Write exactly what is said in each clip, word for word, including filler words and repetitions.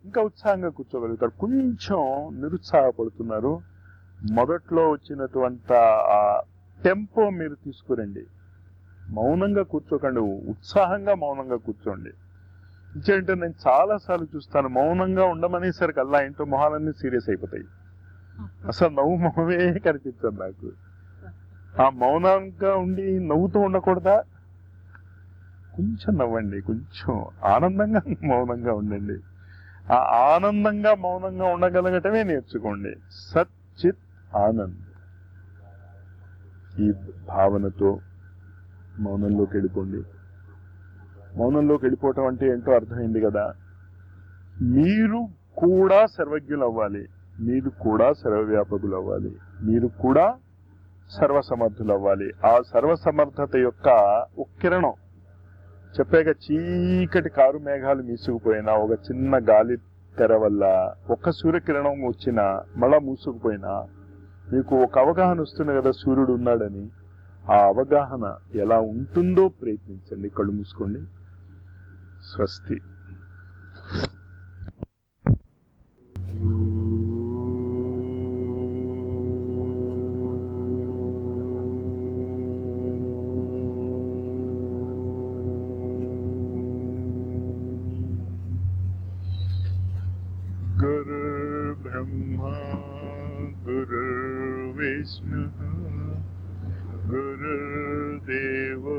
ఇంకా ఉత్సాహంగా కూర్చోగలుగుతారు. కొంచెం నిరుత్సాహపడుతున్నారు, మొదట్లో వచ్చినటువంటి ఆ టెంపో మీరు తీసుకురండి. మౌనంగా కూర్చోకండి, ఉత్సాహంగా మౌనంగా కూర్చోండి. ఇంకేంటే నేను చాలా సార్లు చూస్తాను, మౌనంగా ఉండమనేసరికి అల్లా ఏంటో మొహాలన్నీ సీరియస్ అయిపోతాయి. అసలు నవ్వు మొహమే కనిపించదు నాకు. ఆ మౌనంగా ఉండి నవ్వుతూ ఉండకూడదా? కొంచెం నవ్వండి, కొంచెం ఆనందంగా మౌనంగా ఉండండి. ఆ ఆనందంగా మౌనంగా ఉండగలగటమే నేర్చుకోండి. సచ్చిత్ ఆనంద్ ఈ భావనతో మౌనంలోకి వెళ్ళిపోండి. మౌనంలోకి వెళ్ళిపోవటం అంటే ఏంటో అర్థమైంది కదా. మీరు కూడా సర్వజ్ఞులు అవ్వాలి, మీరు కూడా సర్వవ్యాపకులు అవ్వాలి, మీరు కూడా సర్వసమర్థులు అవ్వాలి. ఆ సర్వసమర్థత యొక్క ఉక్కిరణం చెప్పాక, చీకటి కారు మేఘాలు మీసుకుపోయినా, ఒక చిన్న గాలి తెర వల్ల ఒక్క సూర్యకిరణం వచ్చినా మళ్ళా మూసుకుపోయినా మీకు ఒక అవగాహన వస్తుంది కదా సూర్యుడు ఉన్నాడని. ఆ అవగాహన ఎలా ఉంటుందో ప్రయత్నించండి. కళ్ళు మూసుకోండి. స్వస్తి. గురుర్బ్రహ్మా గురుర్విష్ణుః గురుర్దేవో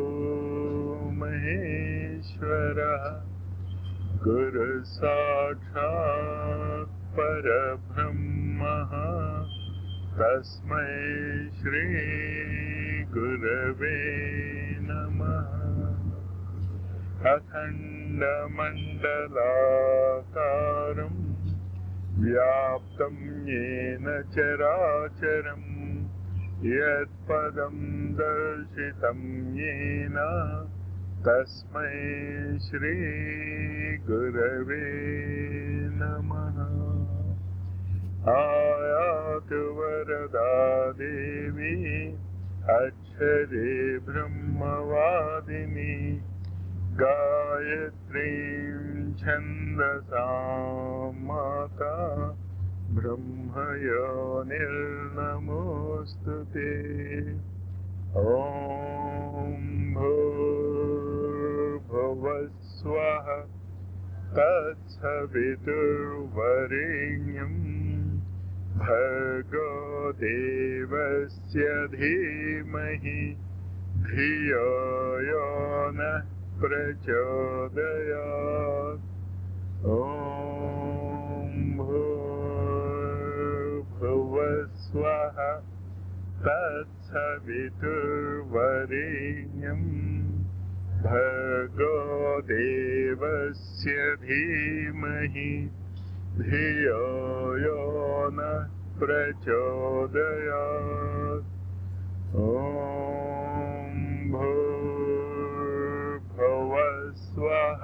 మహేశ్వరః గురు సాక్షాత్ పరబ్రహ్మః తస్మై శ్రీ గురవే నమః. అఖండమండలాకారం వ్యాప్తం యేన చరాచరం యత్పదం దర్శితం యేన తస్మై శ్రీ గురవే నమః. ఆయాతు వరదా దేవి అక్షరే బ్రహ్మవాదిని గాయత్రీం ఛందసా మాతా బ్రహ్మయోనిర్నమోస్తుతే. ఓం భూర్భువస్వః తత్సవితుర్వరేణ్యం భర్గో దేవస్య ధీమహి ధియో యో నః ప్రచోదయాత్. ఓం భూర్భువస్వః తత్సవితుర్వరేణ్యం భర్గో దేవస్య ధీమహి ధియో యో నః ప్రచోదయాత్. ఓం భూర్భువస్వః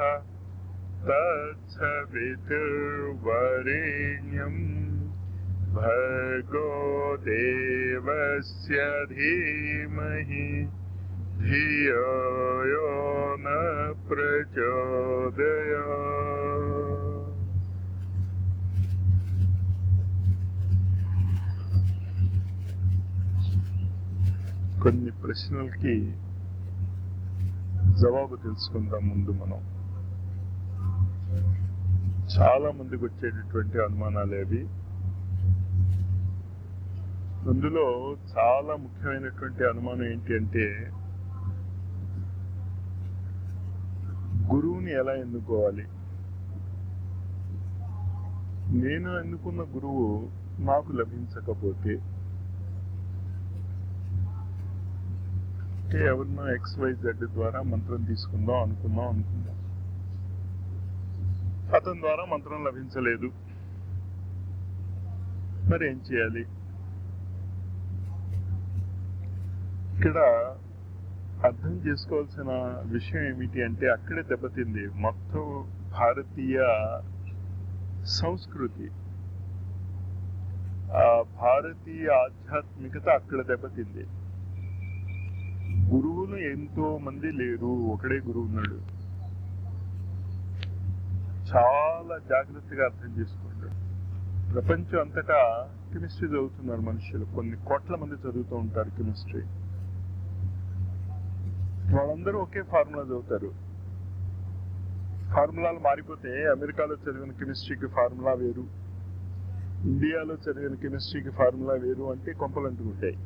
తత్సవితుర్వరేణ్యం భర్గో దేవస్య ధీమహి ధియో యో నః ప్రచోదయాత్. కొన్ని ప్రశ్నలకి జవాబు తెలుసుకుందాం ముందు. మనం చాలా మందికి వచ్చేటటువంటి అనుమానాలు అవి. అందులో చాలా ముఖ్యమైనటువంటి అనుమానం ఏంటి అంటే, గురువుని ఎలా ఎన్నుకోవాలి? నేను ఎన్నుకున్న గురువు నాకు లభించకపోతే, అంటే ఎవరినో ఎక్స్ వై జెడ్ ద్వారా మంత్రం తీసుకుందాం అనుకుందాం అనుకుందాం అతని ద్వారా మంత్రం లభించలేదు, మరి ఏం చేయాలి? ఇక్కడ అర్థం చేసుకోవాల్సిన విషయం ఏమిటి అంటే, అక్కడే దెబ్బతింది మొత్తం భారతీయ సంస్కృతి, ఆ భారతీయ ఆధ్యాత్మికత అక్కడ దెబ్బతింది. గురువులు ఎంతో మంది లేరు, ఒకడే గురువు ఉన్నాడు. చాలా జాగ్రత్తగా అర్థం చేసుకోండి. ప్రపంచం అంతటా కెమిస్ట్రీ చదువుతున్నారు మనుషులు, కొన్ని కోట్ల మంది చదువుతూ ఉంటారు కెమిస్ట్రీ. వాళ్ళందరూ ఒకే ఫార్ములా చదువుతారు. ఫార్ములాలు మారిపోతే అమెరికాలో చదివిన కెమిస్ట్రీకి ఫార్ములా వేరు, ఇండియాలో చదివిన కెమిస్ట్రీకి ఫార్ములా వేరు అంటే కొంపలు అంటుకుంటాయి.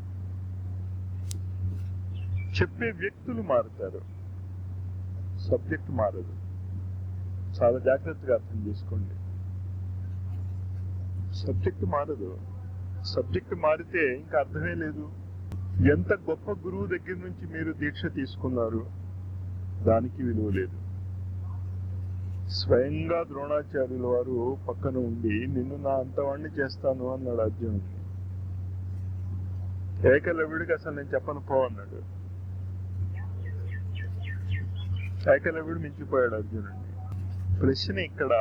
చెప్పే వ్యక్తులు మారుతారు, సబ్జెక్ట్ మారదు. చాలా జాగ్రత్తగా అర్థం చేసుకోండి. సబ్జెక్ట్ మారదు. సబ్జెక్ట్ మారితే ఇంకా అర్థమే లేదు. ఎంత గొప్ప గురువు దగ్గర నుంచి మీరు దీక్ష తీసుకున్నారు దానికి విలువ లేదు. స్వయంగా ద్రోణాచార్యుల వారు పక్కన ఉండి నిన్ను నా అంతవాణ్ణి చేస్తాను అన్నాడు అర్జునుడిని. ఏకలవ్యుడికి అసలు నేను చెప్పను పో అన్నాడు. ఏకలవ్యుడు మించిపోయాడు అర్జునుడిని. ప్రశ్న ఇక్కడ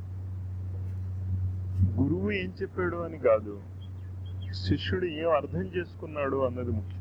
గురువు ఏం చెప్పాడు అని కాదు, శిష్యుడు ఏం అర్థం చేసుకున్నాడు అన్నది ముఖ్యం.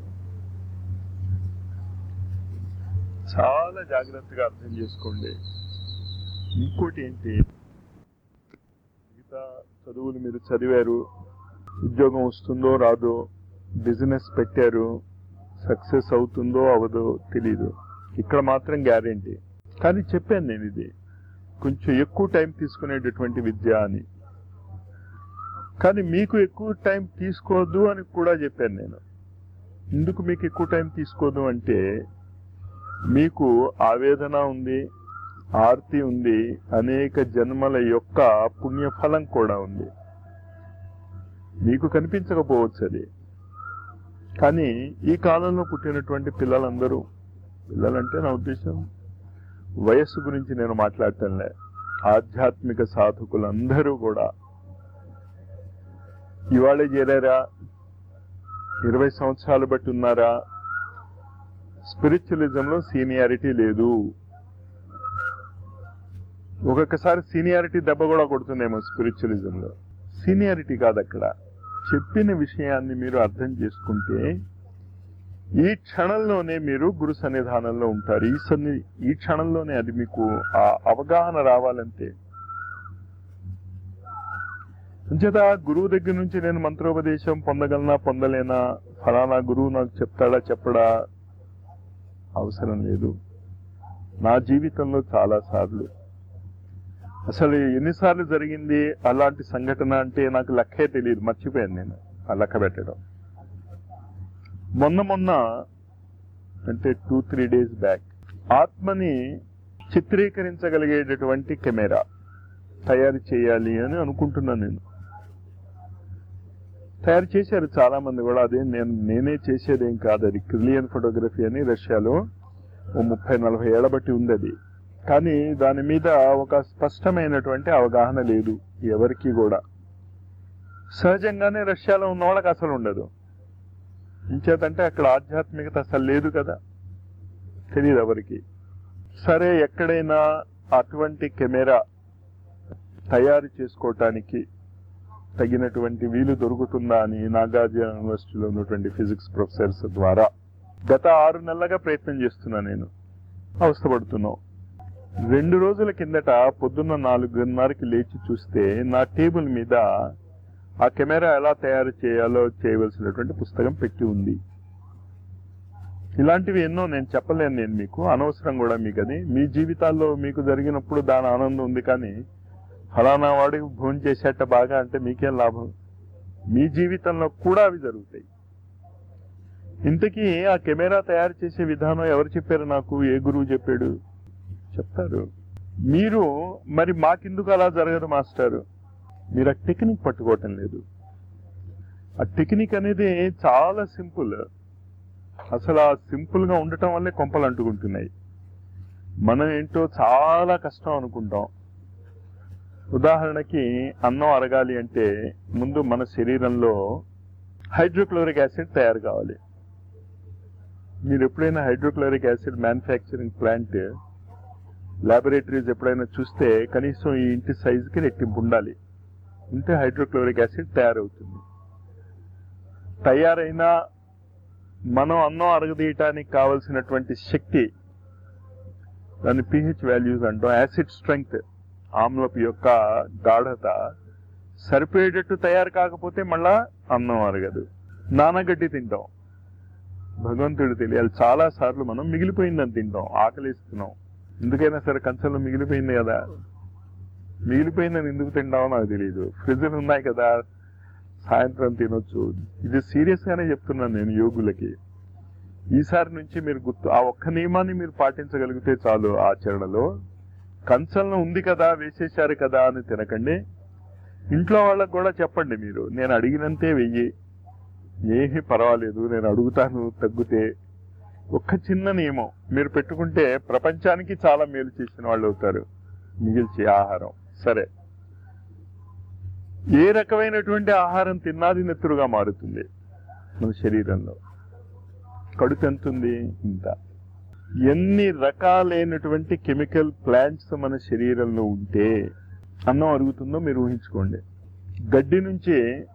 చాలా జాగ్రత్తగా అర్థం చేసుకోండి. ఇంకోటి ఏంటి, మిగతా చదువులు మీరు చదివారు, ఉద్యోగం వస్తుందో రాదో, బిజినెస్ పెట్టారు, సక్సెస్ అవుతుందో అవదో తెలీదు. ఇక్కడ మాత్రం గ్యారెంటీ. కానీ చెప్పాను నేను ఇది కొంచెం ఎక్కువ టైం తీసుకునేటటువంటి విద్య అని. కానీ మీకు ఎక్కువ టైం తీసుకోవద్దు అని కూడా చెప్పాను నేను. ఎందుకు మీకు ఎక్కువ టైం తీసుకోదు అంటే, మీకు ఆవేదన ఉంది, ఆర్తి ఉంది, అనేక జన్మల యొక్క పుణ్యఫలం కూడా ఉంది. మీకు కనిపించకపోవచ్చు అది. కానీ ఈ కాలంలో పుట్టినటువంటి పిల్లలందరూ, పిల్లలంటే నా ఉద్దేశం వయస్సు గురించి నేను మాట్లాడటంలే, ఆధ్యాత్మిక సాధకులందరూ కూడా ఇవాళ చేరారా, ఇరవై సంవత్సరాలు బట్టి ఉన్నారా, స్పిరిచువలిజంలో సీనియారిటీ లేదు. ఒక్కొక్కసారి సీనియారిటీ దెబ్బ కూడా కొడుతుందేమో స్పిరిచువలిజంలో. సీనియారిటీ కాదు అక్కడ. చెప్పిన విషయాన్ని మీరు అర్థం చేసుకుంటే ఈ క్షణంలోనే మీరు గురు సన్నిధానంలో ఉంటారు. ఈ సన్ని ఈ క్షణంలోనే అది మీకు ఆ అవగాహన రావాలంటే. అంచేత గురువు దగ్గర నుంచి నేను మంత్రోపదేశం పొందగలనా పొందలేనా, ఫలానా గురువు నాకు చెప్తాడా చెప్పడా అవసరం లేదు. నా జీవితంలో చాలా సార్లు, అసలు ఎన్నిసార్లు జరిగింది అలాంటి సంఘటన అంటే నాకు లెక్కే తెలియదు, మర్చిపోయాను నేను ఆ లెక్క పెట్టడం. మొన్న మొన్న అంటే టూ త్రీ డేస్ బ్యాక్ ఆత్మని చిత్రీకరించగలిగేటటువంటి కెమెరా తయారు చేయాలి అని అనుకుంటున్నాను నేను. తయారు చేశారు చాలా మంది కూడా. అదే నేను నేనే చేసేదేం కాదు, అది క్రిలియన్ ఫోటోగ్రఫీ అని రష్యాలో ఓ ముప్పై నలభై ఏళ్ల బట్టి ఉంది అది. కానీ దాని మీద ఒక స్పష్టమైనటువంటి అవగాహన లేదు ఎవరికి కూడా. సహజంగానే రష్యాలో ఉన్న వాళ్ళకి అసలు ఉండదు. ఇంచేతంటే అక్కడ ఆధ్యాత్మికత అసలు లేదు కదా, తెలియదు ఎవరికి. సరే, ఎక్కడైనా అటువంటి కెమెరా తయారు చేసుకోవటానికి తగినటువంటి వీలు దొరుకుతుందా అని నాగార్జున యూనివర్సిటీలో ఉన్నటువంటి ఫిజిక్స్ ప్రొఫెసర్స్ ద్వారా గత ఆరు నెలలుగా ప్రయత్నం చేస్తున్నా నేను. అవస్థపడుతున్నాం. రెండు రోజుల కిందట పొద్దున్న నాలుగున్నరకి లేచి చూస్తే నా టేబుల్ మీద ఆ కెమెరా ఎలా తయారు చేయాలో చేయవలసినటువంటి పుస్తకం పెట్టి ఉంది. ఇలాంటివి ఎన్నో నేను చెప్పలేను నేను మీకు, అనవసరం కూడా మీకు. అది మీ జీవితాల్లో మీకు జరిగినప్పుడు దాని ఆనందం ఉంది. కానీ ఫలానా వాడికి భోజనం చేసేట బాగా అంటే మీకేం లాభం? మీ జీవితంలో కూడా అవి జరుగుతాయి. ఇంతకీ ఆ కెమెరా తయారు చేసే విధానం ఎవరు చెప్పారు నాకు? ఏ గురువు చెప్పాడు? చెప్తారు. మీరు మరి మాకెందుకు అలా జరగదు మాస్టారు? మీరు ఆ టెక్నిక్ పట్టుకోవటం లేదు. ఆ టెక్నిక్ అనేది చాలా సింపుల్. అసలు ఆ సింపుల్ గా ఉండటం వల్లే కొంపలు అంటుకుంటున్నాయి. మనం ఏంటో చాలా కష్టం అనుకుంటాం. ఉదాహరణకి అన్నం అరగాలి అంటే ముందు మన శరీరంలో హైడ్రోక్లోరిక్ యాసిడ్ తయారు కావాలి. మీరు ఎప్పుడైనా hydrochloric acid manufacturing plant laboratories ఎప్పుడైనా చూస్తే కనీసం ఈ ఇంటి సైజుకి రెట్టింపు ఉండాలి. ఉంటే హైడ్రోక్లోరిక్ యాసిడ్ తయారవుతుంది. తయారైన మనం అన్నం అరగదీయటానికి కావలసినటువంటి శక్తి, దాన్ని పిహెచ్ వాల్యూస్ అంటాం, యాసిడ్ స్ట్రెంగ్త్, ఆమ్లపు యొక్క గాఢత సరిపోయేటట్టు తయారు కాకపోతే మళ్ళా అన్నం అరగదు. నానగడ్డి తింటాం, భగవంతుడు తెలియాలి. చాలా సార్లు మనం మిగిలిపోయిందని తింటాం, ఆకలిస్తున్నాం. ఎందుకైనా సరే కంచంలో మిగిలిపోయింది కదా, మిగిలిపోయిందని ఎందుకు తింటామో నాకు తెలియదు. ఫ్రిడ్జ్లు ఉన్నాయి కదా, సాయంత్రం తినొచ్చు. ఇది సీరియస్ గానే చెప్తున్నాను నేను యోగులకి. ఈసారి నుంచి మీరు గుర్తు ఆ ఒక్క నియమాన్ని మీరు పాటించగలిగితే చాలు. ఆచరణలో కంచంలో ఉంది కదా, వేసేశారు కదా అని తినకండి. ఇంట్లో వాళ్ళకు కూడా చెప్పండి, మీరు నేను అడిగినంతే వెయ్యి, ఏమీ పర్వాలేదు, నేను అడుగుతాను తగ్గితే. ఒక్క చిన్న నియమం మీరు పెట్టుకుంటే ప్రపంచానికి చాలా మేలు చేసిన వాళ్ళు అవుతారు. మిగిల్చి ఆహారం సరే, ఏ రకమైనటువంటి ఆహారం తిన్నది నెత్తురుగా మారుతుంది మన శరీరంలో. కడుపు ఎంత ఉంది? ఇంత. ఎన్ని రకాలైనటువంటి కెమికల్ ప్లాంట్స్ మన శరీరంలో ఉంటే అన్నం అరుగుతుందో మీరు ఊహించుకోండి. గడ్డి నుంచి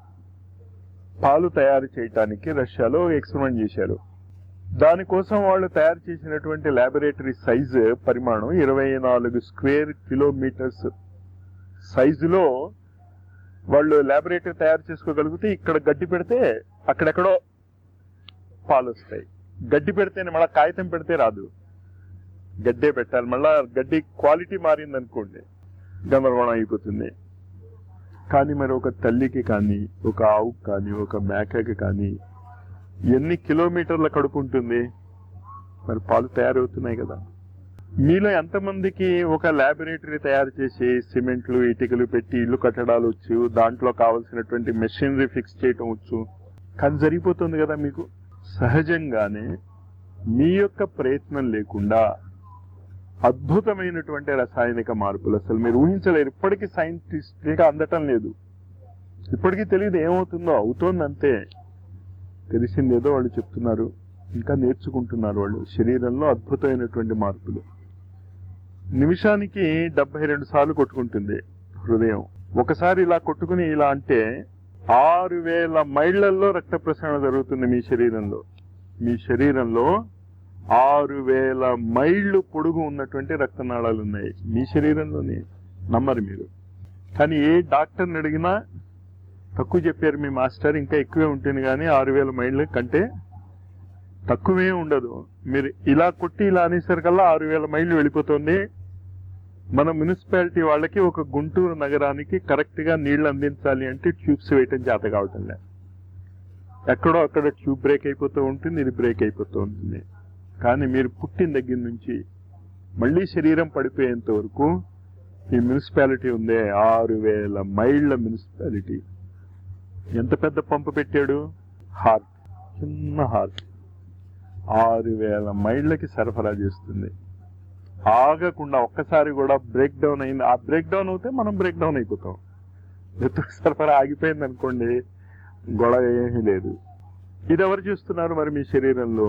పాలు తయారు చేయటానికి రష్యాలో ఎక్స్పెరిమెంట్ చేశారు. దానికోసం వాళ్ళు తయారు చేసినటువంటి ల్యాబొరేటరీ సైజు పరిమాణం ఇరవై నాలుగు స్క్వేర్ కిలోమీటర్స్ సైజులో వాళ్ళు ల్యాబొరేటరీ తయారు చేసుకోగలిగితే ఇక్కడ గడ్డి పెడితే అక్కడెక్కడో పాలు వస్తాయి. గడ్డి పెడితేనే, మళ్ళీ కాగితం పెడితే రాదు, గడ్డే పెట్టాలి. మళ్ళా గడ్డి క్వాలిటీ మారింది అనుకోండి గందరగోళం అయిపోతుంది. కానీ మరి ఒక తల్లికి కానీ, ఒక ఆవుకి కానీ, ఒక మేకకి కానీ ఎన్ని కిలోమీటర్ల కడుపు ఉంటుంది? మరి పాలు తయారవుతున్నాయి కదా. మీలో ఎంతమందికి ఒక ల్యాబొరేటరీ తయారు చేసి సిమెంట్లు ఇటుకలు పెట్టి ఇల్లు కట్టడాలు వచ్చు, దాంట్లో కావలసినటువంటి మెషినరీ ఫిక్స్ చేయటం వచ్చు? కానీ జరిగిపోతుంది కదా మీకు. సహజంగానే మీ యొక్క ప్రయత్నం లేకుండా అద్భుతమైనటువంటి రసాయనిక మార్పులు అసలు మీరు ఊహించలేరు. ఇప్పటికీ సైంటిస్ట్గా అందటం లేదు, ఇప్పటికీ తెలియదు ఏమవుతుందో. అవుతోందంతే, తెలిసిందేదో వాళ్ళు చెప్తున్నారు, ఇంకా నేర్చుకుంటున్నారు వాళ్ళు. శరీరంలో అద్భుతమైనటువంటి మార్పులు. నిమిషానికి డెబ్బై రెండు సార్లు కొట్టుకుంటుంది హృదయం. ఒకసారి ఇలా కొట్టుకుని ఇలా అంటే ఆరు వేల మైళ్లలో రక్త ప్రసరణ జరుగుతుంది మీ శరీరంలో. మీ శరీరంలో ఆరు వేల మైళ్ళు పొడుగు ఉన్నటువంటి రక్తనాళాలు ఉన్నాయి మీ శరీరంలోనే. నమ్మరు మీరు. కానీ ఏ డాక్టర్ని అడిగినా తక్కువ చెప్పారు మీ మాస్టర్, ఇంకా ఎక్కువే ఉంటుంది, కానీ ఆరు వేల మైళ్ళ కంటే తక్కువే ఉండదు. మీరు ఇలా కొట్టి ఇలా అనేసరికల్లా ఆరు వేల మైళ్ళు వెళ్ళిపోతుంది. మన మున్సిపాలిటీ వాళ్ళకి ఒక గుంటూరు నగరానికి కరెక్ట్ గా నీళ్లు అందించాలి అంటే ట్యూబ్స్ వేయటం చేత కావటం లేదు. ఎక్కడో అక్కడ ట్యూబ్ బ్రేక్ అయిపోతూ ఉంటుంది, ఇది బ్రేక్ అయిపోతూ ఉంటుంది. కానీ మీరు పుట్టిన దగ్గర నుంచి మళ్ళీ శరీరం పడిపోయేంత వరకు ఈ మున్సిపాలిటీ ఉందే ఆరు వేల మైళ్ళ మున్సిపాలిటీ. ఎంత పెద్ద పంపు పెట్టాడు? హార్ట్, చిన్న హార్ట్ ఆరు వేల మైళ్ళకి సరఫరా చేస్తుంది ఆగకుండా. ఒక్కసారి కూడా బ్రేక్ డౌన్ అయింది, ఆ బ్రేక్ డౌన్ అవుతే మనం బ్రేక్ డౌన్ అయిపోతాం. నెత్తుకు సరఫరా ఆగిపోయింది అనుకోండి, గొడవ ఏమీ లేదు. ఇది ఎవరు చూస్తున్నారు మరి మీ శరీరంలో?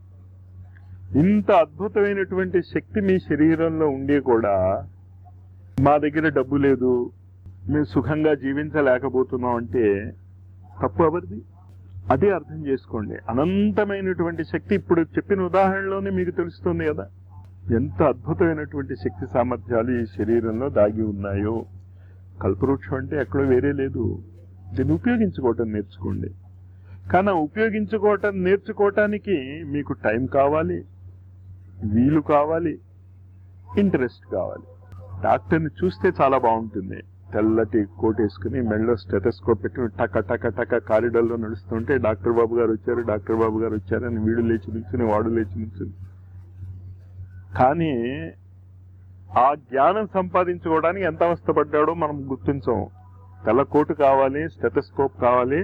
ఇంత అద్భుతమైనటువంటి శక్తి మీ శరీరంలో ఉండి కూడా మా దగ్గర డబ్బు లేదు, మేము సుఖంగా జీవించలేకపోతున్నాం అంటే తప్పు ఎవరిది? అదే అర్థం చేసుకోండి. అనంతమైనటువంటి శక్తి ఇప్పుడు చెప్పిన ఉదాహరణలోనే మీకు తెలుస్తుంది కదా ఎంత అద్భుతమైనటువంటి శక్తి సామర్థ్యాలు ఈ శరీరంలో దాగి ఉన్నాయో. కల్పవృక్షం అంటే ఎక్కడో వేరే లేదు, దీన్ని ఉపయోగించుకోవటం నేర్చుకోండి. కానీ ఉపయోగించుకోవటం నేర్చుకోవటానికి మీకు టైం కావాలి, వీలు కావాలి, ఇంట్రెస్ట్ కావాలి. డాక్టర్ని చూస్తే చాలా బాగుంటుంది, తెల్లటి కోట్ వేసుకుని మెడలో స్టెథోస్కోప్ పెట్టుకుని టక టక టక కారిడార్లో నడుస్తుంటే డాక్టర్ బాబు గారు వచ్చారు, డాక్టర్ బాబు గారు వచ్చారని వీడు లేచి నిల్చుని వాడు లేచి నిల్చుని. కానీ ఆ జ్ఞానం సంపాదించుకోవడానికి ఎంత అవస్థపడ్డాడో మనం గుర్తించం. తెల్ల కోటు కావాలి, స్టెథోస్కోప్ కావాలి,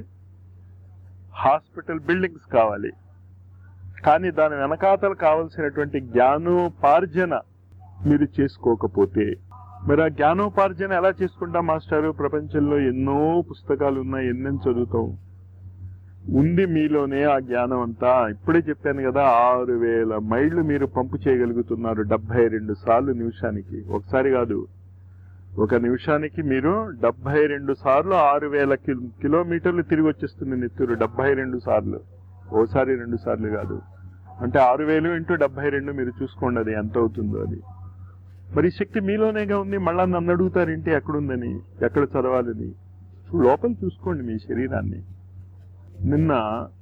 హాస్పిటల్ బిల్డింగ్స్ కావాలి. కానీ దాని వెనకాతలు కావలసినటువంటి జ్ఞానోపార్జన మీరు చేసుకోకపోతే మరి ఆ జ్ఞానోపార్జన ఎలా చేసుకుంటాం మాస్టారు? ప్రపంచంలో ఎన్నో పుస్తకాలు ఉన్నాయి, ఎన్నెన్ని చదువుతాం. ఉంది మీలోనే ఆ జ్ఞానం అంతా. ఇప్పుడే చెప్పాను కదా, ఆరు వేల మైళ్ళు మీరు పంపు చేయగలుగుతున్నారు డెబ్బై రెండు సార్లు నిమిషానికి. ఒకసారి కాదు, ఒక నిమిషానికి మీరు డెబ్బై రెండు సార్లు ఆరు వేల కిలోమీటర్లు తిరిగి వచ్చేస్తుంది నెత్తురు. డెబ్బై రెండు సార్లు, ఓసారి రెండు సార్లు కాదు. అంటే ఆరు వేలు ఇంటూ డెబ్బై రెండు మీరు చూసుకోండి అది ఎంత అవుతుందో. అది మరి శక్తి మీలోనేగా ఉంది, మళ్ళా నన్ను అడుగుతారేంటి ఎక్కడుందని, ఎక్కడ చదవాలని. లోపల చూసుకోండి మీ శరీరాన్ని. నిన్న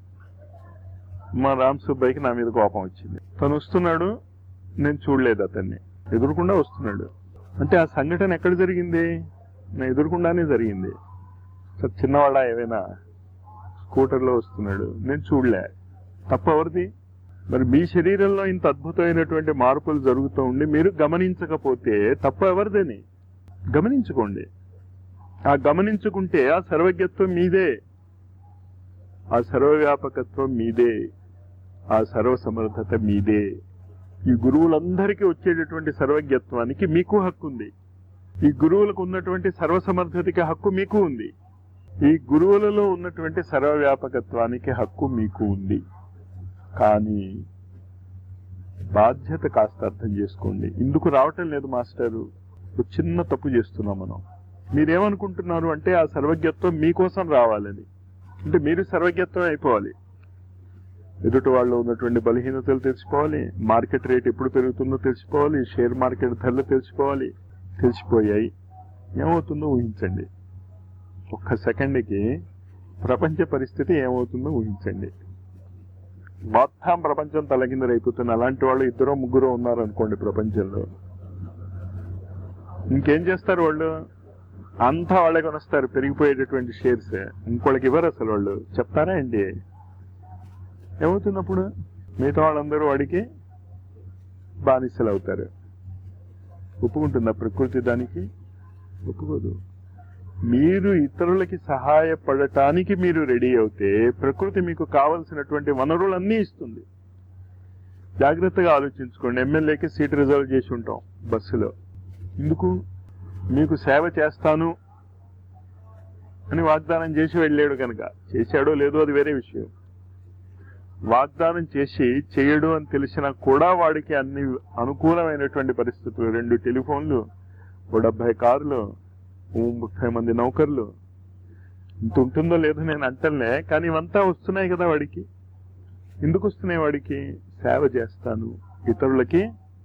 మా రామ్ సుబ్బయ్యకి నా మీద కోపం వచ్చింది. తను వస్తున్నాడు, నేను చూడలేదు అతన్ని, ఎదురుకుండా వస్తున్నాడు. అంటే ఆ సంఘటన ఎక్కడ జరిగింది? నా ఎదురుకుండానే జరిగింది. సార్ చిన్నవాళ్ళ ఏమైనా స్కూటర్లో వస్తున్నాడు, నేను చూడలే. తప్ప ఎవరిది? మరి మీ శరీరంలో ఇంత అద్భుతమైనటువంటి మార్పులు జరుగుతూ ఉండి మీరు గమనించకపోతే తప్ప ఎవరిదని గమనించుకోండి. ఆ గమనించుకుంటే ఆ సర్వజ్ఞత్వం మీదే, ఆ సర్వవ్యాపకత్వం మీదే, ఆ సర్వసమర్థత మీదే. ఈ గురువులందరికీ వచ్చేటటువంటి సర్వజ్ఞత్వానికి మీకు హక్కు ఉంది. ఈ గురువులకు ఉన్నటువంటి సర్వసమర్థతకి హక్కు మీకు ఉంది. ఈ గురువులలో ఉన్నటువంటి సర్వవ్యాపకత్వానికి హక్కు మీకు ఉంది. కానీ బాధ్యత కాస్త అర్థం చేసుకోండి. ఇందుకు రావటం లేదు మాస్టరు, ఒక చిన్న తప్పు చేస్తున్నాం మనం. మీరేమనుకుంటున్నారు అంటే ఆ సర్వజ్ఞత్వం మీకోసం రావాలని. అంటే మీరు సర్వజ్ఞత్వం అయిపోవాలి. ఎదుటి వాళ్ళు ఉన్నటువంటి బలహీనతలు తెలుసుకోవాలి, మార్కెట్ రేట్ ఎప్పుడు పెరుగుతుందో తెలుసుకోవాలి, షేర్ మార్కెట్ ధరలు తెలుసుకోవాలి. తెలిసిపోయాయి, ఏమవుతుందో ఊహించండి. ఒక్క సెకండ్కి ప్రపంచ పరిస్థితి ఏమవుతుందో ఊహించండి. మొత్తం ప్రపంచం తలకిందరైపోతుంది. అలాంటి వాళ్ళు ఇద్దరు ముగ్గురు ఉన్నారు అనుకోండి ప్రపంచంలో. ఇంకేం చేస్తారు వాళ్ళు? అంతా వాళ్ళే కొనొస్తారు పెరిగిపోయేటటువంటి షేర్స్. ఇంకోళ్ళకి ఇవ్వరు అసలు. వాళ్ళు చెప్తారా ఏంటి? ఏమవుతున్నప్పుడు మిగతా వాళ్ళందరూ వాడికి బానిసలు అవుతారు. ఒప్పుకుంటుందా ప్రకృతి? దానికి ఒప్పుకోదు. మీరు ఇతరులకి సహాయపడటానికి మీరు రెడీ అవుతే ప్రకృతి మీకు కావలసినటువంటి వనరులన్నీ ఇస్తుంది. జాగ్రత్తగా ఆలోచించుకోండి. ఎమ్మెల్యేకి సీట్ రిజర్వ్ చేసి ఉంటాం బస్సులో. ఎందుకు? మీకు సేవ చేస్తాను అని వాగ్దానం చేసి వెళ్ళాడు కనుక. చేశాడో లేదో అది వేరే విషయం. వాగ్దానం చేసి చేయడు అని తెలిసినా కూడా వాడికి అన్ని అనుకూలమైనటువంటి పరిస్థితులు, రెండు టెలిఫోన్లు, ఓ డెబ్బై కార్లు, ముప్పై మంది నౌకర్లు, ఇంత ఉంటుందో లేదో నేను అంటలే, కానీ ఇవంతా వస్తున్నాయి కదా వాడికి. ఎందుకు వస్తున్నాయి వాడికి? సేవ చేస్తాను, ఇతరులకి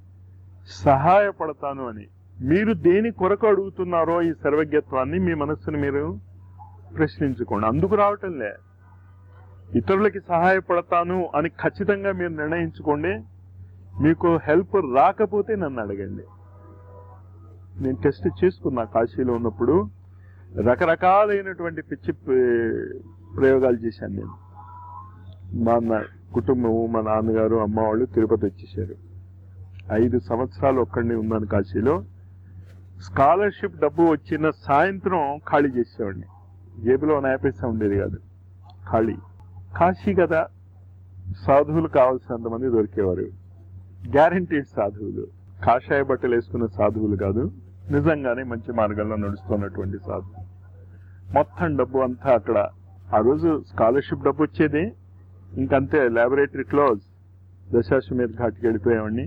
సహాయపడతాను అని. మీరు దేని కొరకు అడుగుతున్నారో ఈ సర్వజ్ఞత్వాన్ని మీ మనస్సును మీరు ప్రశ్నించుకోండి. అందుకు రావటంలే. ఇతరులకి సహాయపడతాను అని ఖచ్చితంగా మీరు నిర్ణయించుకోండి. మీకు హెల్ప్ రాకపోతే నన్ను అడగండి. నేను టెస్ట్ చేసుకున్నా కాశీలో ఉన్నప్పుడు. రకరకాలైనటువంటి పిచ్చి ప్రయోగాలు చేశాను నేను. మా కుటుంబము, మా నాన్నగారు, అమ్మ వాళ్ళు తిరుపతి వచ్చేసారు. ఐదు సంవత్సరాలు ఒక్కడిని ఉన్నాను కాశీలో. స్కాలర్షిప్ డబ్బు వచ్చిన సాయంత్రం ఖాళీ చేసేవాడిని. జేబులో నాపేసా ఉండేది కాదు, ఖాళీ. కాశీ కదా, సాధువులు కావాల్సినంత మంది దొరికేవారు. గ్యారంటీడ్ సాధువులు, కాషాయ బట్టలు వేసుకున్న సాధువులు కాదు, నిజంగానే మంచి మార్గంలో నడుస్తున్నటువంటి సాధువు. మొత్తం డబ్బు అంతా అక్కడ. ఆ రోజు స్కాలర్షిప్ డబ్బు వచ్చేది, ఇంకంతే. Laboratory close. దశాశ్వమేధ ఘాట్కి వెళ్ళిపోయేవాడిని.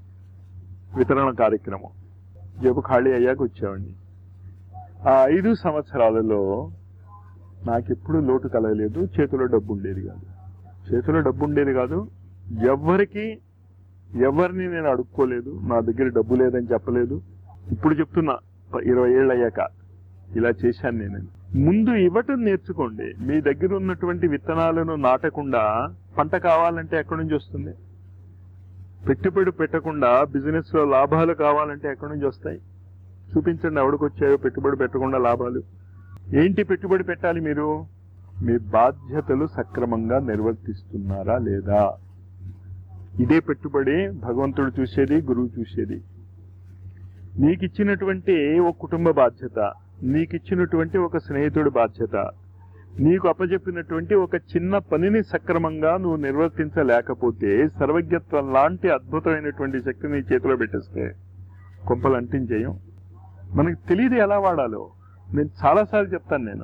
వితరణ కార్యక్రమం జేబు ఖాళీ అయ్యాక వచ్చేవాడిని. ఆ ఐదు సంవత్సరాలలో నాకెప్పుడు లోటు కలగలేదు. చేతిలో డబ్బు ఉండేది కాదు, చేతిలో డబ్బు ఉండేది కాదు. ఎవరికి ఎవరిని నేను అడుక్కోలేదు. నా దగ్గర డబ్బు లేదని చెప్పలేదు. ఇప్పుడు చెప్తున్నా, ఇరవై ఏళ్ళు అయ్యాక ఇలా చేశాను నేను. ముందు ఇవ్వటం నేర్చుకోండి. మీ దగ్గర ఉన్నటువంటి విత్తనాలను నాటకుండా పంట కావాలంటే ఎక్కడి నుంచి వస్తుంది? పెట్టుబడి పెట్టకుండా బిజినెస్ లో లాభాలు కావాలంటే ఎక్కడి నుంచి వస్తాయి? చూపించండి ఎవడికి వచ్చాయో పెట్టుబడి పెట్టకుండా లాభాలు. ఏంటి పెట్టుబడి పెట్టాలి? మీరు మీ బాధ్యతలు సక్రమంగా నిర్వర్తిస్తున్నారా లేదా? ఇదే పెట్టుబడి భగవంతుడు చూసేది, గురువు చూసేది. నీకిచ్చినటువంటి ఒక కుటుంబ బాధ్యత, నీకిచ్చినటువంటి ఒక స్నేహితుడి బాధ్యత, నీకు అప్పచెప్పినటువంటి ఒక చిన్న పనిని సక్రమంగా నువ్వు నిర్వర్తించలేకపోతే సర్వజ్ఞత్వం లాంటి అద్భుతమైనటువంటి శక్తి నీ చేతిలో పెట్టేస్తే కొంపలు అంటించేయం. మనకు తెలియదు ఎలా వాడాలో. నేను చాలాసార్లు చెప్తాను. నేను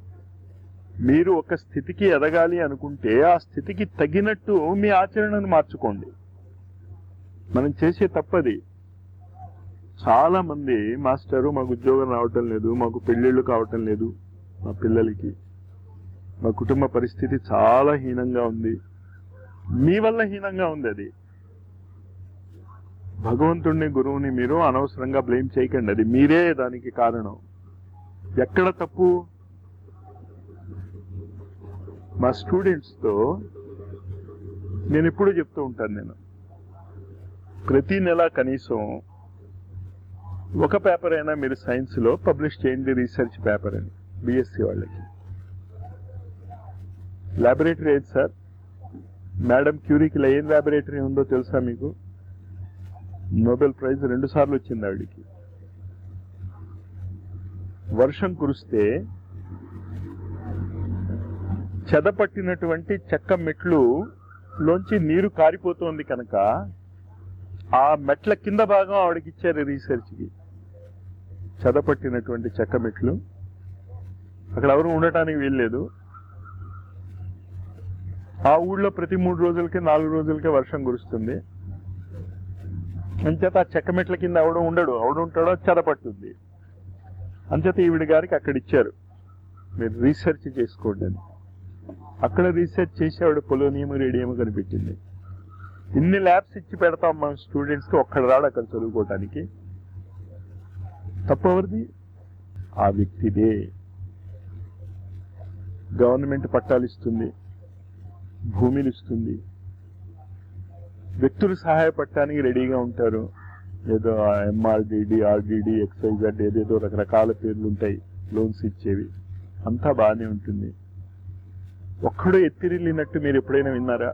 మీరు ఒక స్థితికి ఎదగాలి అనుకుంటే ఆ స్థితికి తగినట్టు మీ ఆచరణను మార్చుకోండి. మనం చేసే తప్పది. చాలా మంది మాస్టరు మాకు ఉద్యోగం రావటం లేదు, మాకు పెళ్ళిళ్ళు కావటం లేదు, మా పిల్లలకి, మా కుటుంబ పరిస్థితి చాలా హీనంగా ఉంది. మీ వల్ల హీనంగా ఉంది. అది భగవంతుడిని గురువుని మీరు అనవసరంగా బ్లేమ్ చేయకండి, అది మీరే దానికి కారణం. ఎక్కడ తప్పు? మా స్టూడెంట్స్తో నేను ఎప్పుడూ చెప్తూ ఉంటాను, నేను ప్రతి నెల కనీసం ఒక పేపర్ అయినా మీరు సైన్స్లో పబ్లిష్ చేయండి, రీసెర్చ్ పేపర్ అని. బిఎస్సి వాళ్ళకి ల్యాబొరేటరీ ఏది సార్? మేడం క్యూరీకి ఏం ల్యాబొరేటరీ ఉందో తెలుసా మీకు? నోబెల్ ప్రైజ్ రెండు సార్లు వచ్చింది ఆవిడికి. వర్షం కురిస్తే చెదపట్టినటువంటి చెక్క మెట్లు లోంచి నీరు కారిపోతోంది కనుక ఆ మెట్ల కింద భాగం ఆవిడకి ఇచ్చారు రీసెర్చ్కి. చెదపట్టినటువంటి చెక్క మెట్లు, అక్కడ ఎవరు ఉండటానికి వీల్లేదు. ఆ ఊళ్ళో ప్రతి మూడు రోజులకి నాలుగు రోజులకే వర్షం కురుస్తుంది. అంచేత ఆ చెక్క మెట్ల కింద ఎవడు ఉండడు, ఎవడు ఉంటాడో చెదపట్టుద్ది. అంచేత ఈవిడ గారికి అక్కడ ఇచ్చారు, మీరు రీసెర్చ్ చేసుకోండి అని. అక్కడ రీసెర్చ్ చేసి ఆవిడ పొలోనియం రేడియం కనిపెట్టింది. ఇన్ని ల్యాబ్స్ ఇచ్చి పెడతాం మన స్టూడెంట్స్కి, ఒక్కడ రాడు అక్కడ చదువుకోవటానికి. తప్పవరిది? ఆ వ్యక్తిదే. గవర్నమెంట్ పట్టాలు ఇస్తుంది, భూమిని ఇస్తుంది, వ్యక్తులు సహాయపడటానికి రెడీగా ఉంటారు. ఏదో ఎంఆర్డిడి, ఆర్డిడి, ఎక్స్ఐజెడ్, ఏదేదో రకరకాల పేర్లు ఉంటాయి లోన్స్ ఇచ్చేవి. అంతా బాగానే ఉంటుంది. ఒక్కడో ఎత్తిరిల్లినట్టు మీరు ఎప్పుడైనా విన్నారా?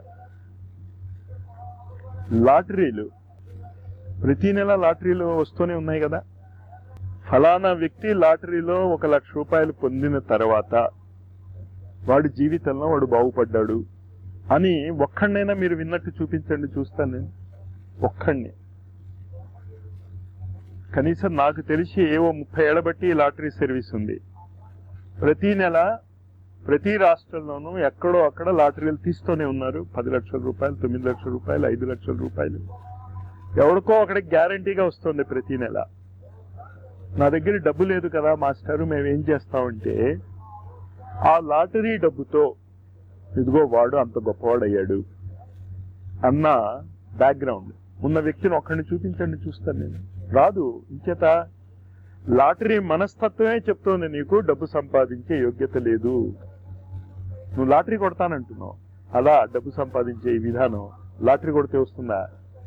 లాటరీలు, ప్రతి నెల లాటరీలు వస్తూనే ఉన్నాయి కదా. ఫలానా వ్యక్తి లాటరీలో ఒక లక్ష రూపాయలు పొందిన తర్వాత వాడి జీవితంలో వాడు బాగుపడ్డాడు అని ఒక్కడినైనా మీరు విన్నట్టు చూపించండి, చూస్తాను నేను. ఒక్కడిని కనీసం నాకు తెలిసి ఏవో ముప్పై ఏళ్ల బట్టి లాటరీ సర్వీస్ ఉంది. ప్రతి నెల ప్రతి రాష్ట్రంలోనూ ఎక్కడో అక్కడ లాటరీలు తీస్తూనే ఉన్నారు. పది లక్షల రూపాయలు, తొమ్మిది లక్షల రూపాయలు, ఐదు లక్షల రూపాయలు ఎవరికో అక్కడికి గ్యారంటీగా వస్తుంది ప్రతి నెల. నా దగ్గర డబ్బు లేదు కదా మాస్టారు, మేము ఏం చేస్తామంటే ఆ లాటరీ డబ్బుతో ఇదిగో వాడు అంత గొప్పవాడు అయ్యాడు అన్న బ్యాక్గ్రౌండ్ ఉన్న వ్యక్తిని ఒక్కడిని చూపించండి, చూస్తాను నేను. రాదు. ఇంచేత లాటరీ మనస్తత్వమే చెప్తోంది నీకు డబ్బు సంపాదించే యోగ్యత లేదు. నువ్వు లాటరీ కొడతానంటున్నావు, అలా డబ్బు సంపాదించే విధానం లాటరీ కొడితే వస్తుందా?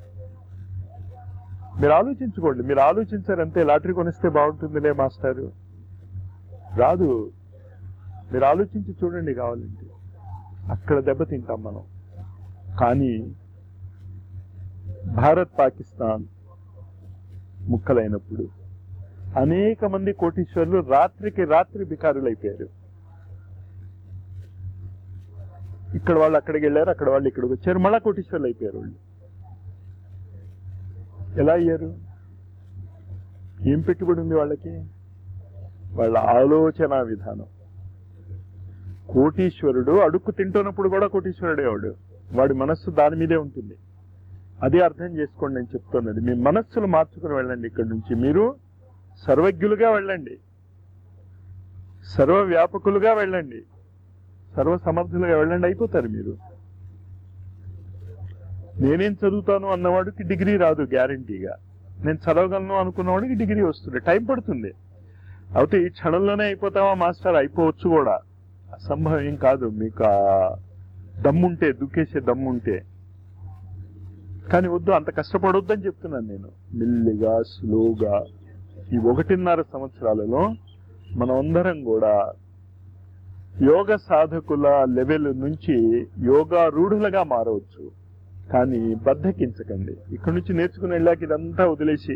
మీరు ఆలోచించుకోండి. మీరు ఆలోచించారంతే, లాటరీ కొనిస్తే బాగుంటుందిలే మాస్టారు, రాదు. మీరు ఆలోచించి చూడండి కావాలంటే. అక్కడ దెబ్బతింటాం మనం. కానీ భారత్ పాకిస్తాన్ ముక్కలైనప్పుడు అనేక మంది కోటీశ్వరులు రాత్రికి రాత్రి బికారులు అయిపోయారు. ఇక్కడ వాళ్ళు అక్కడికి వెళ్ళారు, అక్కడ వాళ్ళు ఇక్కడికి వచ్చారు, మళ్ళా కోటీశ్వరులు అయిపోయారు. వాళ్ళు ఎలా అయ్యారు? ఏం పెట్టుబడి ఉంది వాళ్ళకి? వాళ్ళ ఆలోచన విధానం. కోటీశ్వరుడు అడుక్కు తింటున్నప్పుడు కూడా కోటీశ్వరుడే వాడు, వాడి మనస్సు దాని మీదే ఉంటుంది. అదే అర్థం చేసుకోండి నేను చెప్తున్నది. మీ మనస్సులు మార్చుకుని వెళ్ళండి. ఇక్కడి నుంచి మీరు సర్వజ్ఞులుగా వెళ్ళండి, సర్వవ్యాపకులుగా వెళ్ళండి, సర్వ సమర్థులుగా వెళ్ళండి, అయిపోతారు మీరు. నేనేం చదువుతాను అన్నవాడికి డిగ్రీ రాదు గ్యారంటీగా. నేను చదవగలను అనుకున్నవాడికి డిగ్రీ వస్తుంది. టైం పడుతుంది. అయితే ఈ క్షణంలోనే అయిపోతావా మాస్టర్? అయిపోవచ్చు కూడా, అసంభవం ఏం కాదు. మీకు ఆ దమ్ముంటే, దుక్కేసే దమ్ముంటే. కానీ వద్దు, అంత కష్టపడొద్దని చెప్తున్నాను నేను. మెల్లిగా, స్లోగా ఈ ఒకటిన్నర సంవత్సరాలలో మనం అందరం కూడా యోగ సాధకుల లెవెల్ నుంచి యోగా రూఢులుగా మారవచ్చు. కానీ బద్దకించకండి. ఇక్కడి నుంచి నేర్చుకుని వెళ్ళాక ఇదంతా వదిలేసి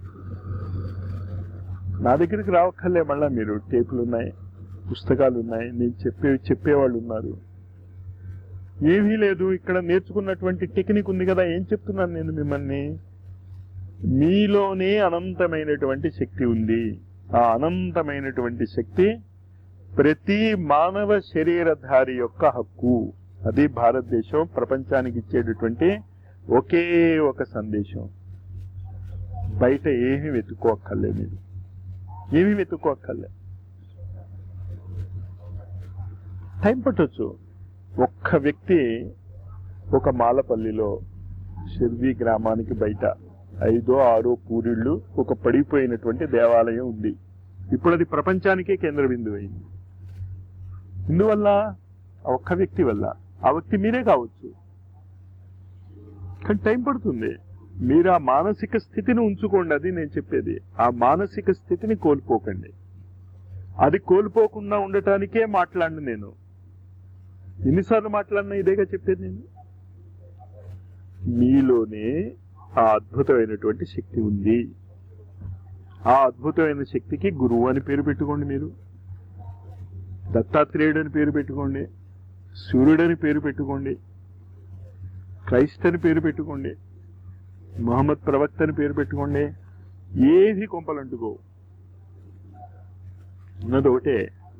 నా దగ్గరికి రావక్కర్లే. మళ్ళా మీరు టేపులు ఉన్నాయి, పుస్తకాలు ఉన్నాయి, నేను చెప్పే చెప్పేవాళ్ళు ఉన్నారు. ఏమీ లేదు, ఇక్కడ నేర్చుకున్నటువంటి టెక్నిక్ ఉంది కదా. ఏం చెప్తున్నాను నేను మిమ్మల్ని? మీలోనే అనంతమైనటువంటి శక్తి ఉంది. ఆ అనంతమైనటువంటి శక్తి ప్రతి మానవ శరీరధారి యొక్క హక్కు. అది భారతదేశం ప్రపంచానికి ఇచ్చేటటువంటి ఒకే ఒక సందేశం. బయట ఏమీ వెతుక్కోక్కర్లే, మీరు ఏమీ వెతుక్కోక్కర్లే. టైం పట్టొచ్చు. ఒక్క వ్యక్తి ఒక మాలపల్లిలో షిర్వీ గ్రామానికి బయట ఐదో ఆరో పూరిళ్ళు ఒక పడిపోయినటువంటి దేవాలయం ఉంది. ఇప్పుడు అది ప్రపంచానికే కేంద్ర బిందువు అయింది. ఇందువల్ల ఆ ఒక్క వ్యక్తి వల్ల. ఆ వ్యక్తి మీరే కావచ్చు, కానీ టైం పడుతుంది. మీరు ఆ మానసిక స్థితిని ఉంచుకోండి. అది నేను చెప్పేది. ఆ మానసిక స్థితిని కోల్పోకండి. అది కోల్పోకుండా ఉండటానికే మాట్లాడిన నేను. ఎన్నిసార్లు మాట్లాడినా ఇదేగా చెప్పేది నేను. మీలోనే ఆ అద్భుతమైనటువంటి శక్తి ఉంది. ఆ అద్భుతమైన శక్తికి గురువు అని పేరు పెట్టుకోండి. మీరు దత్తాత్రేయుడు అని పేరు పెట్టుకోండి, సూర్యుడని పేరు పెట్టుకోండి, క్రైస్ట్ అని పేరు పెట్టుకోండి, మహమ్మద్ ప్రవక్త అని పేరు పెట్టుకోండి. ఏది కొంపలంటుకో. ఉన్నది ఒకటే.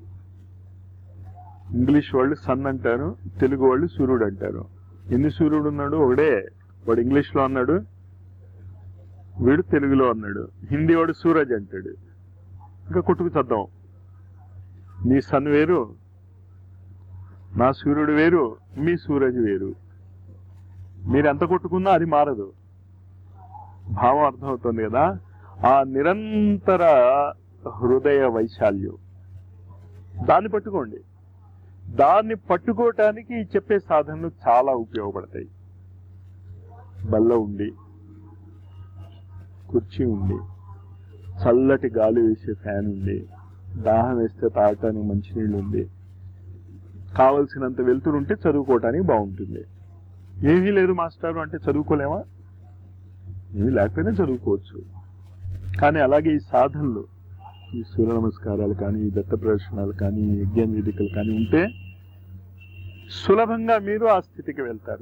ఇంగ్లీష్ వాళ్ళు సన్ అంటారు, తెలుగు వాళ్ళు సూర్యుడు అంటారు. ఎన్ని సూర్యుడు ఉన్నాడు? ఒకడే. వాడు ఇంగ్లీష్ లో అన్నాడు, వీడు తెలుగులో అన్నాడు. హిందీ వాడు సూరజ్ అంటాడు. ఇంకా కొట్టుకు చద్దాం. నీ సన్ వేరు, నా సూర్యుడు వేరు, మీ సూరజ్ వేరు. మీరు ఎంత కొట్టుకున్నా అది మారదు. భావం అర్థమవుతుంది కదా. ఆ నిరంతర హృదయ వైశాల్యం, దాన్ని పట్టుకోండి. దాన్ని పట్టుకోవటానికి చెప్పే సాధనలు చాలా ఉపయోగపడతాయి. బల్ల ఉండి, కుర్చీ ఉండి, చల్లటి గాలి వేసే ఫ్యాన్ ఉంది, దాహం వేస్తే తాగటానికి మంచినీళ్ళు ఉంది, కావలసినంత వెలుతురుంటే చదువుకోవటానికి బాగుంటుంది. ఏమీ లేదు మాస్టారు అంటే చదువుకోలేమా? ఏమీ లేకపోయినా చదువుకోవచ్చు. కానీ అలాగే ఈ సాధనలు, ఈ సూర్య నమస్కారాలు కానీ, ఈ దత్త ప్రదర్శనాలు కానీ, యజ్ఞ వేదికలు కానీ ఉంటే సులభంగా మీరు ఆ స్థితికి వెళ్తారు.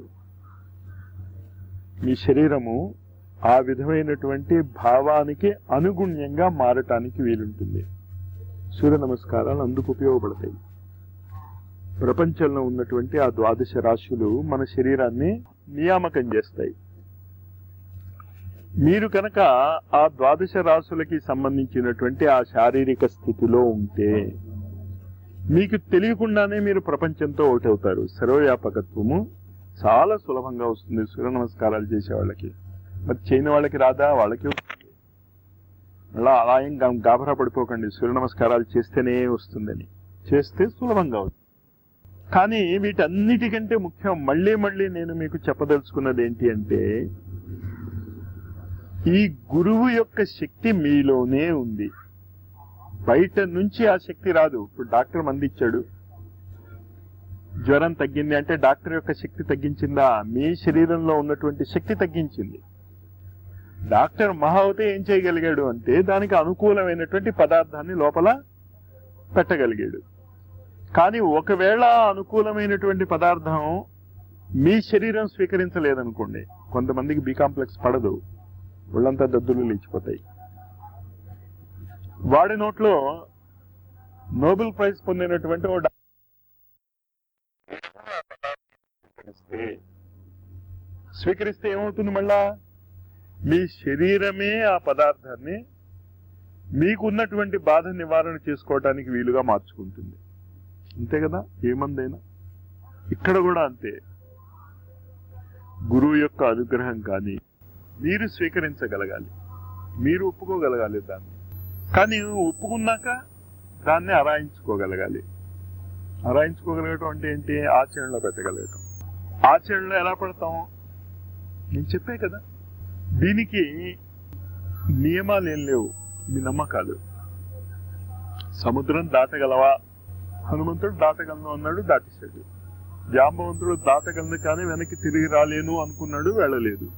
మీ శరీరము ఆ విధమైనటువంటి భావానికి అనుగుణ్యంగా మారటానికి వీలుంటుంది. సూర్య నమస్కారాలు అందుకు ఉపయోగపడతాయి. ప్రపంచంలో ఉన్నటువంటి ఆ ద్వాదశ రాశులు మన శరీరాన్ని నియామకం చేస్తాయి. మీరు కనుక ఆ ద్వాదశ రాశులకి సంబంధించినటువంటి ఆ శారీరక స్థితిలో ఉంటే మీకు తెలియకుండానే మీరు ప్రపంచంతో ఒకటవుతారు. సర్వవ్యాపకత్వము చాలా సులభంగా వస్తుంది సూర్య నమస్కారాలు చేసే వాళ్ళకి. మరి చేయని వాళ్ళకి రాదా? వాళ్ళకి అలా అలా ఏం గాబరా పడిపోకండి. సూర్య నమస్కారాలు చేస్తేనే వస్తుందని. చేస్తే సులభంగా అవుతుంది. కానీ వీటన్నిటికంటే ముఖ్యం, మళ్ళీ మళ్ళీ నేను మీకు చెప్పదలుచుకున్నది ఏంటి అంటే, ఈ గురువు యొక్క శక్తి మీలోనే ఉంది. బయట నుంచి ఆ శక్తి రాదు. ఇప్పుడు డాక్టర్ మందిచ్చాడు, జ్వరం తగ్గింది అంటే డాక్టర్ యొక్క శక్తి తగ్గించిందా? మీ శరీరంలో ఉన్నటువంటి శక్తి తగ్గించింది. డాక్టర్ మహావతే ఏం చేయగలిగాడు అంటే దానికి అనుకూలమైనటువంటి పదార్థాన్ని లోపల పెట్టగలిగాడు. కానీ ఒకవేళ అనుకూలమైనటువంటి పదార్థం మీ శరీరం స్వీకరించలేదనుకోండి, కొంతమందికి బి కాంప్లెక్స్ పడదు, ఒళ్ళంతా దద్దులు లేచిపోతాయి. వాడి నోట్లో నోబెల్ ప్రైజ్ పొందినటువంటి ఓ స్వీకరిస్తే ఏమవుతుంది? మళ్ళా మీ శరీరమే ఆ పదార్థాన్ని మీకున్నటువంటి బాధ నివారణ చేసుకోవటానికి వీలుగా మార్చుకుంటుంది. అంతే కదా ఏ మందైనా. ఇక్కడ కూడా అంతే. గురువు యొక్క అనుగ్రహం కానీ మీరు స్వీకరించగలగాలి, మీరు ఒప్పుకోగలగాలి దాన్ని. కానీ ఒప్పుకున్నాక దాన్ని అరాయించుకోగలగాలి. అరాయించుకోగలగటం అంటే ఏంటి? ఆచరణలో పెట్టగలగటం. ఆచరణలో ఎలా పడతాం? నేను చెప్పే కదా. దీనికి నియమాలు ఏం లేవు, మీ నమ్మకాలు. సముద్రం దాటగలవా? హనుమంతుడు దాటగలను అన్నాడు, దాటేశాడు. జాంబవంతుడు దాటగలను కానీ వెనక్కి తిరిగి రాలేను అనుకున్నాడు, వెళ్ళలేదు.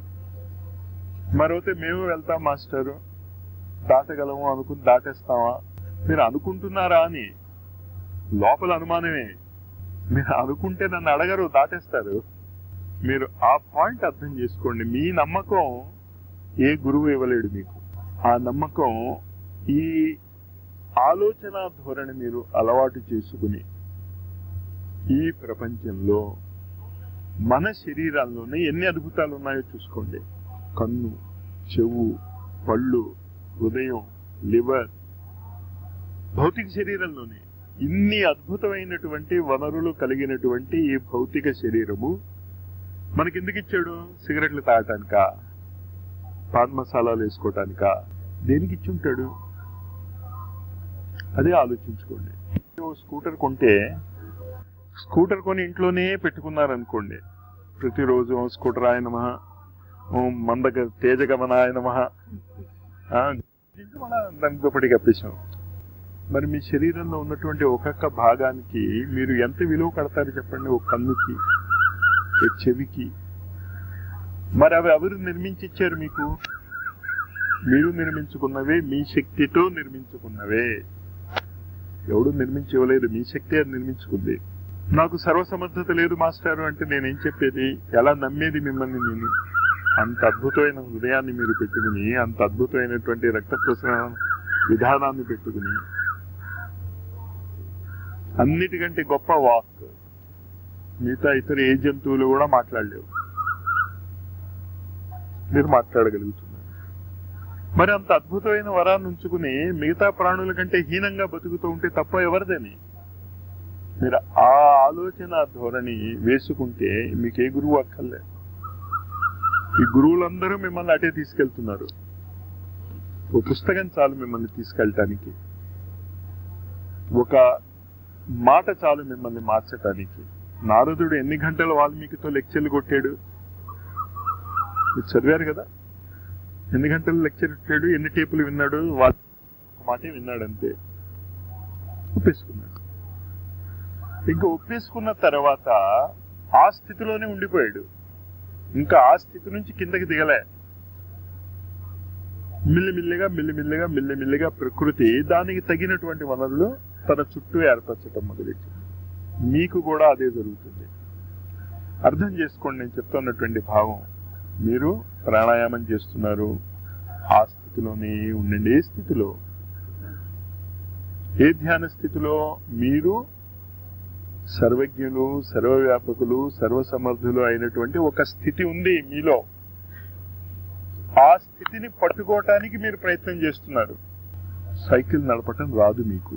మరోతే మేము వెళ్తాం మాస్టరు, దాటగలము అనుకుని దాటేస్తావా? మీరు అనుకుంటున్నారా అని లోపల అనుమానమే. మీరు అనుకుంటే నన్ను అడగరు, దాటేస్తారు. మీరు ఆ పాయింట్ అర్థం చేసుకోండి. మీ నమ్మకం ఏ గురువు ఇవ్వలేడు మీకు. ఆ నమ్మకం, ఈ ఆలోచన ధోరణి మీరు అలవాటు చేసుకుని ఈ ప్రపంచంలో మన శరీరాల్లోనే ఎన్ని అద్భుతాలు ఉన్నాయో చూసుకోండి. కన్ను, చెవు, పళ్ళు, హృదయం, లివర్, భౌతిక శరీరంలోనే ఇన్ని అద్భుతమైనటువంటి వనరులు కలిగినటువంటి ఈ భౌతిక శరీరము మనకెందుకు ఇచ్చాడు? సిగరెట్లు తాగటానికా? పాన్ మసాలాలు వేసుకోవటానికా? దేనికి ఇచ్చి ఉంటాడు? అదే ఆలోచించుకోండి. ఓ స్కూటర్ కొంటే స్కూటర్ కొని ఇంట్లోనే పెట్టుకున్నారనుకోండి, ప్రతిరోజు ఓ స్కూటర్ ఆయన మహా, ఓ మందగ తేజగమన ఆయన మహా, దాని దుప్పటి కప్పేశాం. మరి మీ శరీరంలో ఉన్నటువంటి ఒక్కొక్క భాగానికి మీరు ఎంత విలువ కడతారు చెప్పండి? ఒక కన్నుకి, ఒక చెవికి. మరి అవి ఎవరు నిర్మించిచ్చారు మీకు? మీరు నిర్మించుకున్నవే, మీ శక్తితో నిర్మించుకున్నవే. ఎవడు నిర్మించి ఇవ్వలేదు, మీ శక్తి అది నిర్మించుకుంది. నాకు సర్వసమర్థత లేదు మాస్టారు అంటే నేనేం చెప్పేది? ఎలా నమ్మేది మిమ్మల్ని నేను? అంత అద్భుతమైన హృదయాన్ని మీరు పెట్టుకుని, అంత అద్భుతమైనటువంటి రక్త ప్రసరణ విధానాన్ని పెట్టుకుని, అన్నిటికంటే గొప్ప వాక్ మిగతా ఇతర ఏ జంతువులు కూడా మాట్లాడలేవు, మీరు మాట్లాడగలుగుతున్నారు. మరి అంత అద్భుతమైన వరాన్ని ఉంచుకుని మిగతా ప్రాణుల కంటే హీనంగా బతుకుతూ ఉంటే తప్ప ఎవరిదని? మీరు ఆ ఆలోచన ధోరణి వేసుకుంటే మీకు ఏ గురువు అక్కర్లే. ఈ గురువులందరూ మిమ్మల్ని అటే తీసుకెళ్తున్నారు. ఓ పుస్తకం చాలు మిమ్మల్ని తీసుకెళ్ళటానికి, ఒక మాట చాలు మిమ్మల్ని మార్చటానికి. నారదుడు ఎన్ని గంటలు వాల్మీకితో లెక్చర్లు కొట్టాడు? మీరు చదివారు కదా, ఎన్ని గంటలు లెక్చర్ ఇచ్చాడు, ఎన్ని టేపులు విన్నాడు? వాళ్ళు ఒక మాటే విన్నాడంతే, ఒప్పేసుకున్నాడు. ఇంకా ఒప్పేసుకున్న తర్వాత ఆ స్థితిలోనే ఉండిపోయాడు. ఇంకా ఆ స్థితి నుంచి కిందకి దిగలే. మిల్లిమిల్లిగా మిల్లిమిల్లిగా మిల్లిమిల్లిగా ప్రకృతి దానికి తగినటువంటి వనరులు తన చుట్టూ ఏర్పరచటం మొదలెట్టింది. మీకు కూడా అదే జరుగుతుంది. అర్థం చేసుకోండి నేను చెప్తున్నటువంటి భావం. మీరు ప్రాణాయామం చేస్తున్నారు, ఆ స్థితిలోనే ఉండండి. ఏ స్థితిలో? ఏ ధ్యాన స్థితిలో? మీరు సర్వజ్ఞులు, సర్వవ్యాపకులు, సర్వసమర్థులు అయినటువంటి ఒక స్థితి ఉంది మీలో. ఆ స్థితిని పట్టుకోవటానికి మీరు ప్రయత్నం చేస్తున్నారు. సైకిల్ నడపటం రాదు మీకు.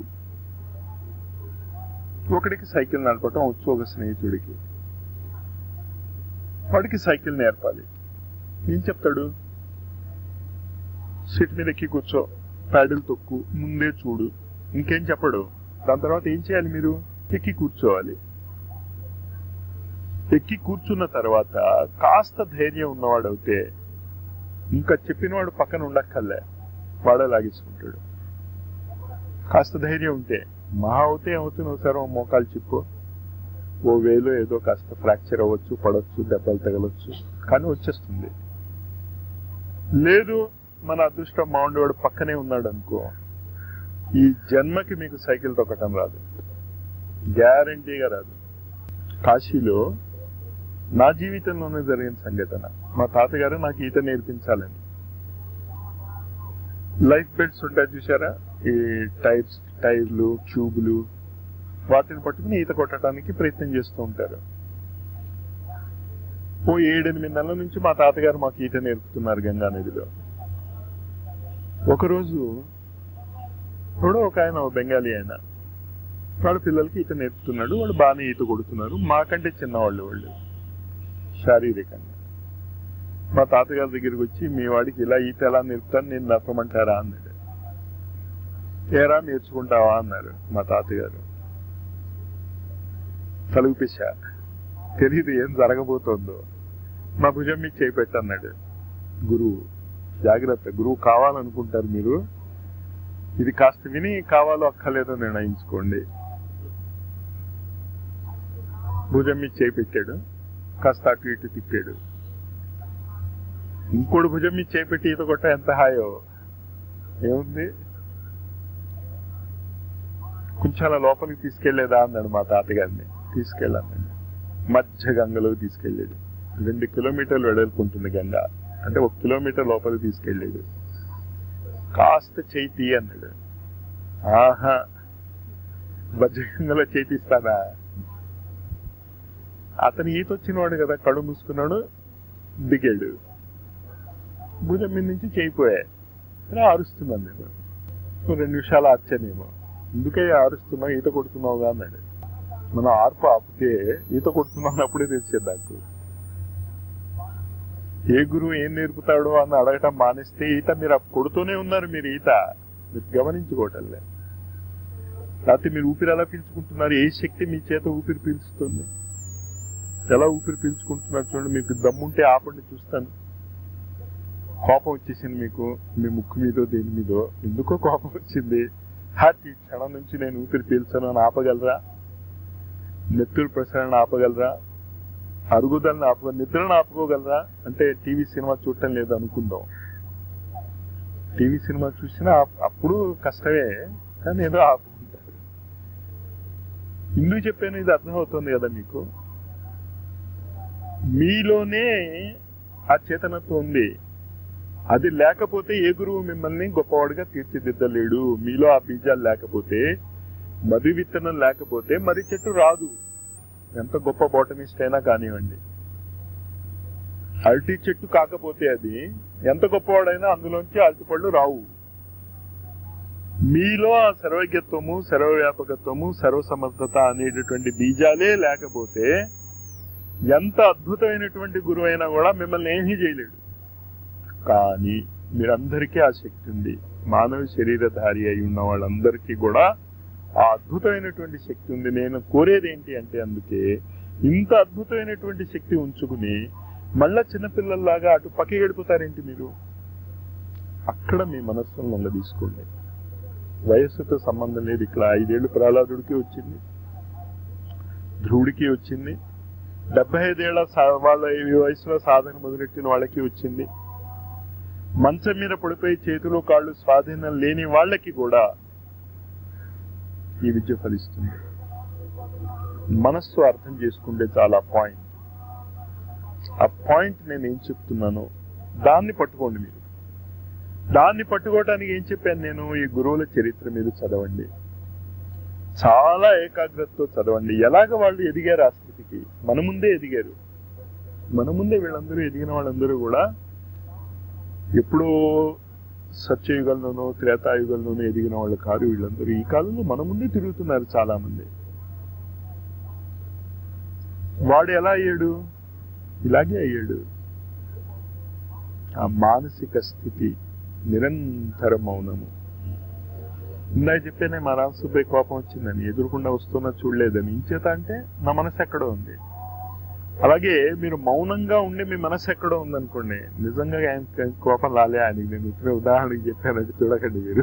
ఒకడికి సైకిల్ నడపటం వచ్చు, ఒక స్నేహితుడికి. వాడికి సైకిల్ నేర్పాలి. ఏం చెప్తాడు? సీట్ మీద ఎక్కి కూర్చో, ప్యాడిల్ తొక్కు, ముందే చూడు, ఇంకేం చెప్పడు. దాని తర్వాత ఏం చేయాలి? మీరు ఎక్కి కూర్చోవాలి. ఎక్కి కూర్చున్న తర్వాత కాస్త ధైర్యం ఉన్నవాడు అవుతే ఇంకా చెప్పినవాడు పక్కన ఉండక్కర్లే, వాడే లాగేసుకుంటాడు. కాస్త ధైర్యం ఉంటే, మహా అవుతే ఏమవుతుంది, ఒకసారి మోకాలు చిప్పు, ఓ వేలో ఏదో కాస్త ఫ్రాక్చర్ అవ్వచ్చు, పడవచ్చు, దెబ్బలు తగలొచ్చు, కానీ వచ్చేస్తుంది. లేదు మన అదృష్టం బాగుండేవాడు పక్కనే ఉన్నాడు అనుకో, ఈ జన్మకి మీకు సైకిల్ తొక్కటం రాదు, గ్యారంటీగా రాదు. కాశీలో నా జీవితంలోనే జరిగిన సంఘటన. మా తాతగారు నాకు ఈత నేర్పించాలని లైఫ్ బెల్ట్స్ ఉంటాయి చూసారా, ఈ టైర్స్ టైర్లు ట్యూబులు, వాటిని పట్టుకుని ఈత కొట్టడానికి ప్రయత్నం చేస్తూ ఉంటారు. ఓ ఏడెనిమిది నెలల నుంచి మా తాతగారు మాకు ఈత నేర్పుతున్నారు గంగా నదిలో. ఒకరోజు ఎవడో ఒక ఆయన, బెంగాలీ ఆయన, వాడు పిల్లలకి ఈత నేర్పుతున్నాడు. వాళ్ళు బాగానే ఈత కొడుతున్నారు, మాకంటే చిన్నవాళ్ళు వాళ్ళు శారీరకంగా. మా తాతగారి దగ్గరికి వచ్చి, మీ వాడికి ఇలా ఈత ఎలా నేర్పుతాను, నేను నేర్పమంటారా అన్నాడు. ఏరా నేర్చుకుంటావా అన్నారు మా తాతగారు. తలుపిసా, తెలీదు ఏం జరగబోతోందో. మా భుజం మీకు చేయి పెట్టన్నాడు గురువు. జాగ్రత్త, గురువు కావాలనుకుంటారు మీరు, ఇది కాస్త విని కావాలో అక్కర్లేదో నిర్ణయించుకోండి. భుజం మీకు చేయి పెట్టాడు, కాస్త అటు ఇటు తిప్పాడు. ఇంకోటి భుజం మీద చేపెట్టి ఈత కొట్ట ఎంత హాయో. ఏముంది, కొంచెం అలా లోపలికి తీసుకెళ్లేదా అన్నాడు మా తాతగారిని. తీసుకెళ్ళాను. మధ్య గంగలో తీసుకెళ్ళాడు. రెండు కిలోమీటర్లు వెడల్పుంటుంది గంగ, అంటే ఒక కిలోమీటర్ లోపలికి తీసుకెళ్ళాడు. కాస్త చేయి తీ అన్నాడు. ఆహా, మధ్య గంగలో చేయి తీస్తానా? అతను ఈత వచ్చినవాడు కదా, కడు మూసుకున్నాడు, దిగాడు. భుజం మీద నుంచి చేయిపోయా. అరుస్తున్నాను నేను. రెండు నిమిషాలు ఆర్చానేమో. ఎందుకే ఆరుస్తున్నావు, ఈత కొడుతున్నావుగా అన్నాడు. మనం ఆర్పు ఆపితే ఈత కొడుతున్నావు అప్పుడే తెలిసేది నాకు. ఏ గురువు ఏం నేర్పుతాడో అని అడగటం మానేస్తే ఈత మీరు కొడుతూనే ఉన్నారు. మీరు ఈత మీరు గమనించుకోవటంలే. లేకపోతే మీరు ఊపిరి ఎలా పీల్చుకుంటున్నారు? ఏ శక్తి మీ చేత ఊపిరి పీల్చుతుంది? ఎలా ఊపిరి పీల్చుకుంటున్నారు చూడండి. మీకు దమ్ముంటే ఆపండి, చూస్తాను. కోపం వచ్చేసింది మీకు, మీ ముక్కు మీదో దేని మీదో ఎందుకో కోపం వచ్చింది. హార్ట్ ఈ క్షణం నుంచి నేను ఊపిరి పీల్చాను అని ఆపగలరా? నెత్తురు ప్రసరణ ఆపగలరా? అరుగుదలను ఆపు నిద్రను ఆపుకోగలరా? అంటే టీవీ సినిమా చూడటం లేదు అనుకుందాం. టీవీ సినిమా చూసినా అప్పుడు కష్టమే, కానీ ఏదో ఆపుకుంటారు. ఎందుకు చెప్పాను? ఇది అర్థమవుతుంది కదా మీకు. మీలోనే ఆ చేతనత్వం ఉంది. అది లేకపోతే ఏ గురువు మిమ్మల్ని గొప్పవాడిగా తీర్చిదిద్దలేడు. మీలో ఆ బీజాలు లేకపోతే, మర్రి విత్తనం లేకపోతే మర్రి చెట్టు రాదు. ఎంత గొప్ప బోటనిస్ట్ అయినా కానివ్వండి. అరటి చెట్టు కాకపోతే అది ఎంత గొప్పవాడైనా అందులోంచి అరటిపళ్ళు రావు. మీలో ఆ సర్వజ్ఞత్వము, సర్వవ్యాపకత్వము, సర్వసమర్థత అనేటటువంటి బీజాలే లేకపోతే ఎంత అద్భుతమైనటువంటి గురువు అయినా కూడా మిమ్మల్ని ఏమీ చేయలేడు. కానీ మీరందరికీ ఆ శక్తి ఉంది. మానవ శరీరధారి అయి ఉన్న వాళ్ళందరికీ కూడా ఆ అద్భుతమైనటువంటి శక్తి ఉంది. నేను కోరేది ఏంటి అంటే, అందుకే ఇంత అద్భుతమైనటువంటి శక్తి ఉంచుకుని మళ్ళా చిన్నపిల్లల్లాగా అటు పక్క గడిపోతారేంటి మీరు? అక్కడ మీ మనస్సును లొంగ తీసుకోండి. వయస్సుతో సంబంధం లేదు. ఇక్కడ ఐదేళ్లు ప్రహ్లాదుడికి వచ్చింది, ధ్రువుడికి వచ్చింది, డెబ్బై ఐదేళ్ల వాళ్ళ వయసులో సాధన మొదలెట్టిన వాళ్ళకి వచ్చింది, మంచం మీద పడిపోయి చేతులు కాళ్ళు స్వాధీనం లేని వాళ్ళకి కూడా ఈ విద్య ఫలిస్తుంది. మనస్సు అర్థం చేసుకుంటే చాలా పాయింట్. ఆ పాయింట్ నేను ఏం చెప్తున్నాను దాన్ని పట్టుకోండి. మీరు దాన్ని పట్టుకోవటానికి ఏం చెప్పాను నేను? ఈ గురువుల చరిత్ర మీరు చదవండి, చాలా ఏకాగ్రతతో చదవండి. ఎలాగ వాళ్ళు ఎదిగారు ఆ స్థితికి? మన ముందే ఎదిగారు. మన ముందే వీళ్ళందరూ ఎదిగిన వాళ్ళందరూ కూడా ఎప్పుడో సత్యయుగంలోనో త్రేతాయుగంలోనో ఎదిగిన వాళ్ళు కాదు. వీళ్ళందరూ ఈ కాలంలో మన ముందే తిరుగుతున్నారు చాలా మంది. వాడు ఎలా అయ్యాడు? ఇలాగే అయ్యాడు. ఆ మానసిక స్థితి నిరంతర మౌనము. ఇందాక చెప్పానే మా రామ్ సుబ్బయ్య కోపం వచ్చిందని, ఎదురుకుండా వస్తున్నా చూడలేదని. ఇంచేత అంటే నా మనసు ఎక్కడో ఉంది. అలాగే మీరు మౌనంగా ఉండి మీ మనసు ఎక్కడో ఉందనుకోండి, నిజంగా ఆయన కోపం రాలే ఆయనకి. నేను ఇప్పుడే ఉదాహరణకి చెప్పాను, అది చూడకండి మీరు.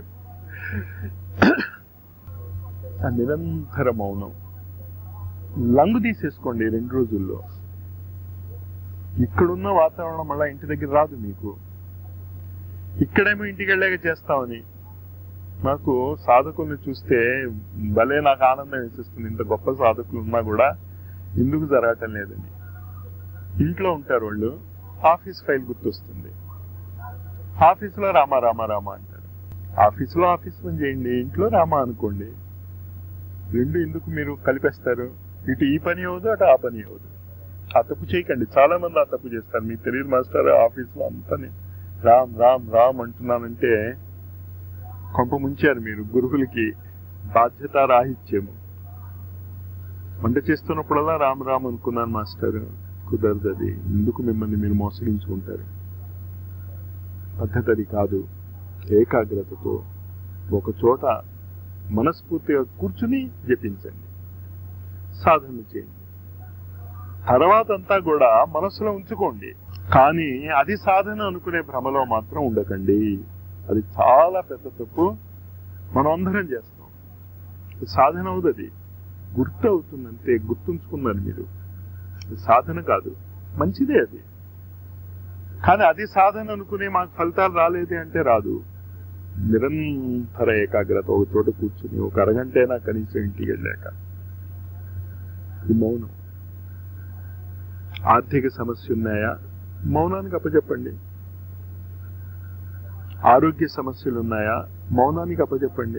ఆ నిరంతర మౌనం లంగు తీసేసుకోండి రెండు రోజుల్లో. ఇక్కడున్న వాతావరణం మళ్ళా ఇంటి దగ్గర రాదు మీకు. ఇక్కడేమో ఇంటికి వెళ్ళాక చేస్తామని. నాకు సాధకుల్ని చూస్తే భలే నాకు ఆనందం వేసేస్తుంది. ఇంత గొప్ప సాధకులు ఉన్నా కూడా ఎందుకు జరగటం లేదని. ఇంట్లో ఉంటారు వాళ్ళు, ఆఫీస్ ఫైల్ గుర్తొస్తుంది, ఆఫీసులో రామా రామా రామా అంటారు. ఆఫీసులో ఆఫీస్ పని చేయండి, ఇంట్లో రామా అనుకోండి. రెండు ఎందుకు మీరు కలిపేస్తారు? ఇటు ఈ పని అవ్వదు, అటు ఆ పని అవ్వదు. ఆ తప్పు చేయకండి. చాలా మంది ఆ తప్పు చేస్తారు. మీకు తెలియదు మాస్టర్, ఆఫీసులో అంతా రామ్ రామ్ రామ్ అంటున్నానంటే కొంప ముంచారు మీరు. గురువులకి బాధ్యత రాహిత్యము. వంట చేస్తున్నప్పుడల్లా రామ్ రామ్ అనుకున్నాను మాస్టర్. కుదరదు. అది ఎందుకు మిమ్మల్ని మీరు మోసగించుకుంటారు? పద్ధతి అది కాదు. ఏకాగ్రతతో ఒక చోట మనస్ఫూర్తిగా కూర్చుని జపించండి, సాధన చేయండి. తర్వాత అంతా కూడా మనసులో ఉంచుకోండి. కానీ అది సాధన అనుకునే భ్రమలో మాత్రం ఉండకండి. అది చాలా పెద్ద తప్పు. మనం అందరం చేస్తాం. సాధన అవుతుంది, అది గుర్తు అవుతుందంటే గుర్తుంచుకున్నారు మీరు. సాధన కాదు, మంచిదే అది. కానీ అది సాధన అనుకుని మాకు ఫలితాలు రాలేదే అంటే రాదు. నిరంతర ఏకాగ్రత, ఒక చోట కూర్చుని ఒక అరగంట అయినా కనీసం ఇంటికి వెళ్ళాక ఈ మౌనం. ఆర్థిక సమస్య ఉన్నాయా? మౌనానికి అప్పచెప్పండి. ఆరోగ్య సమస్యలు ఉన్నాయా? మౌనానికి అప్పచెప్పండి.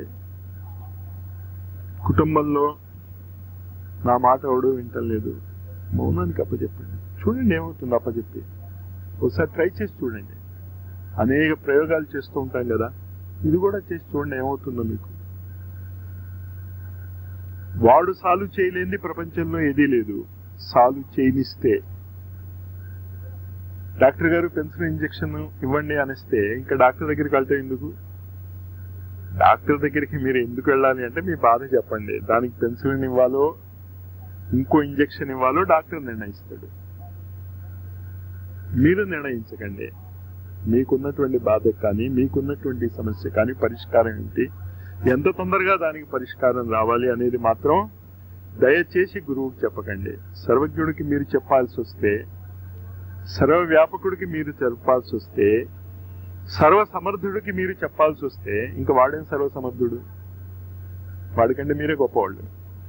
కుటుంబంలో నా మాట ఎవడో వింటలేదు, మౌనానికి అప్పచెప్పండి. చూడండి ఏమవుతుంది అప్పచెప్పి. ఒకసారి ట్రై చేసి చూడండి. అనేక ప్రయోగాలు చేస్తూ ఉంటాం కదా, ఇది కూడా చేసి చూడండి ఏమవుతుందో మీకు. వాడు సాల్వ్ చేయలేంది ప్రపంచంలో ఏదీ లేదు. సాల్వ్ చేయనిస్తే డాక్టర్ గారు పెన్సిల్ ఇంజెక్షన్ ఇవ్వండి అనిస్తే ఇంకా డాక్టర్ దగ్గరికి వెళ్తే ఎందుకు? డాక్టర్ దగ్గరికి మీరు ఎందుకు వెళ్ళాలి అంటే మీ బాధ చెప్పండి, దానికి పెన్సిల్ ఇవ్వాలో ఇంకో ఇంజెక్షన్ ఇవ్వాలో డాక్టర్ నిర్ణయిస్తాడు. మీరు నిర్ణయించకండి. మీకున్నటువంటి బాధ కానీ మీకున్నటువంటి సమస్య కానీ పరిష్కారం ఏంటి, ఎంత తొందరగా దానికి పరిష్కారం రావాలి అనేది మాత్రం దయచేసి గురువుకి చెప్పకండి. సర్వజ్ఞుడికి మీరు చెప్పాల్సి వస్తే, సర్వవ్యాపకుడికి మీరు చెప్పాల్సి వస్తే, సర్వ సమర్థుడికి మీరు చెప్పాల్సి వస్తే ఇంకా వాడేం సర్వసమర్థుడు? వాడికంటే మీరే గొప్పవాళ్ళు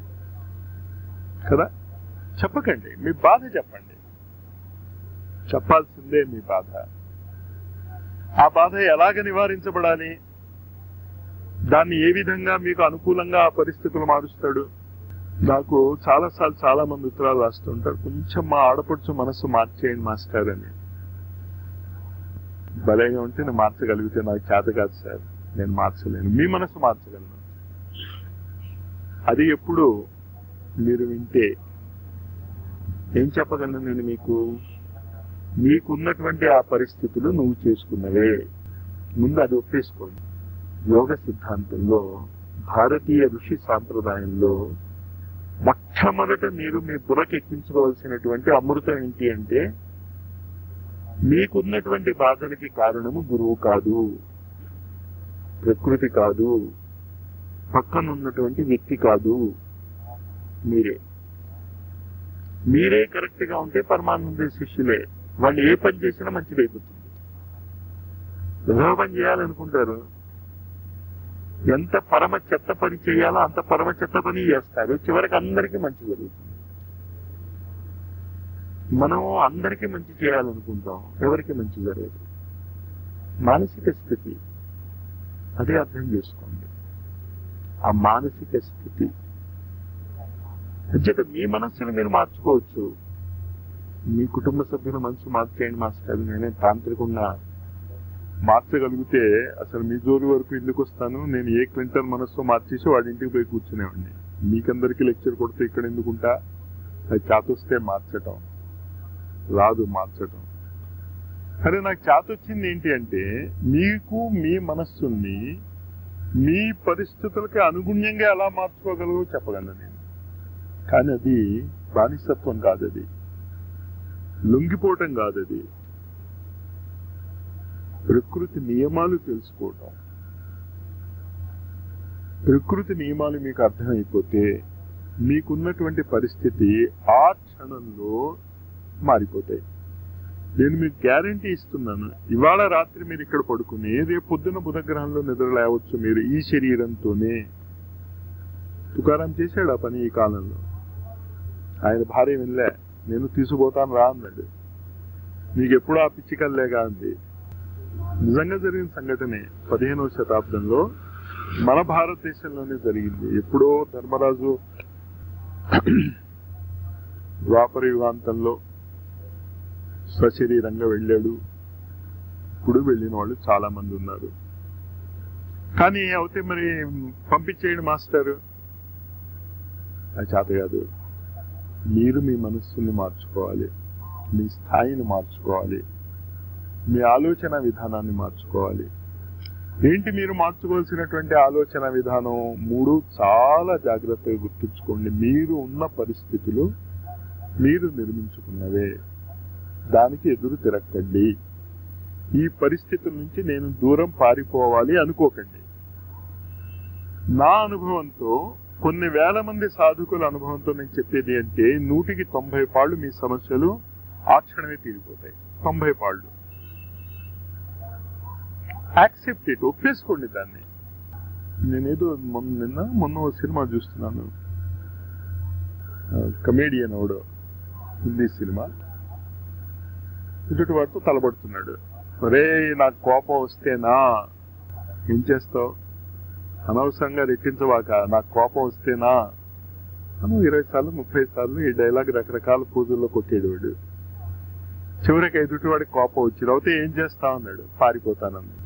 కదా. చెప్పకండి, మీ బాధ చెప్పండి. చెప్పాల్సిందే మీ బాధ. ఆ బాధ ఎలాగ నివారించబడాలి, దాన్ని ఏ విధంగా మీకు అనుకూలంగా ఆ పరిస్థితులు మారుస్తాడు. నాకు చాలాసార్లు చాలా మంది ఉత్తరాలు రాస్తుంటారు, కొంచెం మా ఆడపడుచు మనసు మార్చేయండి మాస్టర్ అని. భలేగా ఉంటే నేను మార్చగలిగితే నాకు చేత కాదు సార్, నేను మార్చలేను. మీ మనసు మార్చగలను. అది ఎప్పుడు మీరు వింటే ఏం చెప్పగలను నేను మీకు? నీకున్నటువంటి ఆ పరిస్థితులు నువ్వు చేసుకున్నవే. ముందు అది ఒప్పేసుకోండి. యోగ సిద్ధాంతంలో, భారతీయ ఋషి సాంప్రదాయంలో మొట్టమొదట మీరు మీ బుర్రకెక్కించుకోవాల్సినటువంటి అమృతం ఏంటి అంటే, మీకున్నటువంటి బాధలకి కారణము గురువు కాదు, ప్రకృతి కాదు, పక్కన ఉన్నటువంటి వ్యక్తి కాదు, మీరే. మీరే కరెక్ట్ గా ఉంటే పరమానంద శిష్యులే. వాళ్ళు ఏ పని చేసినా మంచిదైపోతుంది. ఏదో పని చేయాలనుకుంటారు, ఎంత పరమ చెత్త పని చేయాలో అంత పరమ చెత్త పని చేస్తారు, చివరికి అందరికీ మంచి జరుగుతుంది. మనం అందరికీ మంచి చేయాలనుకుంటాం, ఎవరికి మంచి జరగదు. మానసిక స్థితి అదే అర్థం చేసుకోండి. ఆ మానసిక స్థితి అంచేత మీ మనస్సును మీరు మార్చుకోవచ్చు. మీ కుటుంబ సభ్యుల మనసు మార్చేయండి మాస్టర్. నేనే తాంత్రికంగా మార్చగలిగితే అసలు మీ జోలి వరకు ఎందుకు వస్తాను? నేను ఏ క్వింటల్ మనస్సు మార్చేసి వాడి ఇంటికి పోయి కూర్చునేవాడిని. మీకందరికీ లెక్చర్ కొడితే ఇక్కడ ఎందుకుంటా? అది చేతొస్తే మార్చటం రాదు, మార్చటం. అరే నాకు చేతొచ్చింది ఏంటి అంటే, మీకు మీ మనస్సుని మీ పరిస్థితులకి అనుగుణ్యంగా ఎలా మార్చుకోగలవో చెప్పగలను నేను. కానీ అది బానిసత్వం కాదు, అది లొంగిపోవటం కాదు, అది ప్రకృతి నియమాలు తెలుసుకోవటం. ప్రకృతి నియమాలు మీకు అర్థమైపోతే మీకున్నటువంటి పరిస్థితి ఆ క్షణంలో మారిపోతాయి. నేను మీకు గ్యారంటీ ఇస్తున్నాను. ఇవాళ రాత్రి మీరు ఇక్కడ పడుకుని రేపు పొద్దున బుధగ్రహంలో నిద్ర లేవచ్చు మీరు ఈ శరీరంతోనే. తుకారాం చేశాడు ఆ పని ఈ కాలంలో. ఆయన భార్య వినలే, నేను తీసుకుపోతాను రా అన్నాడు. నీకు ఎప్పుడు ఆ పిచ్చికల్లేగా అంది. నిజంగా జరిగిన సంఘటనే. పదిహేనవ శతాబ్దంలో మన భారతదేశంలోనే జరిగింది. ఎప్పుడో ధర్మరాజు ద్వాపర యుగాంతంలో సశరీరంగా వెళ్ళాడు. ఇప్పుడు వెళ్ళిన వాళ్ళు చాలా మంది ఉన్నారు. కానీ అయితే మరి పంపించేయండి మాస్టర్, అది చేత కాదు. మీరు మీ మనస్సుని మార్చుకోవాలి, మీ స్థాయిని మార్చుకోవాలి, మీ ఆలోచన విధానాన్ని మార్చుకోవాలి. ఏంటి మీరు మార్చుకోవాల్సినటువంటి ఆలోచన విధానం? మూడు చాలా జాగ్రత్తగా గుర్తుంచుకోండి. మీరు ఉన్న పరిస్థితులు మీరు నిర్మించుకున్నవే, దానికి ఎదురు తిరగకండి. ఈ పరిస్థితుల నుంచి నేను దూరం పారిపోవాలి అనుకోకండి. నా అనుభవంతో, కొన్ని వేల మంది సాధకుల అనుభవంతో నేను చెప్పేది అంటే, నూటికి తొంభై పాళ్ళు మీ సమస్యలు ఆ క్షణమే తీరిపోతాయి. తొంభై పాళ్ళు యాక్సెప్ట్ ఇట్, ఒప్పేసుకోండి దాన్ని. నేనేదో మొన్న నిన్న మొన్న సినిమా చూస్తున్నాను, కమేడియన్ అవడు, హిందీ సినిమా. ఇటు వాడితో తలబడుతున్నాడు. ఒరే నాకు కోపం వస్తేనా ఏం చేస్తావు? అనవసరంగా రెట్టించవాక, నాకు కోపం వస్తేనా అను ఇరవై సార్లు ముప్పై సార్లు ఈ డైలాగ్ రకరకాల పూజల్లో కొట్టేవాడు. చివరికి ఎదుటి వాడికి కోపం వచ్చి అయితే ఏం చేస్తా అన్నాడు. పారిపోతానన్నాడు.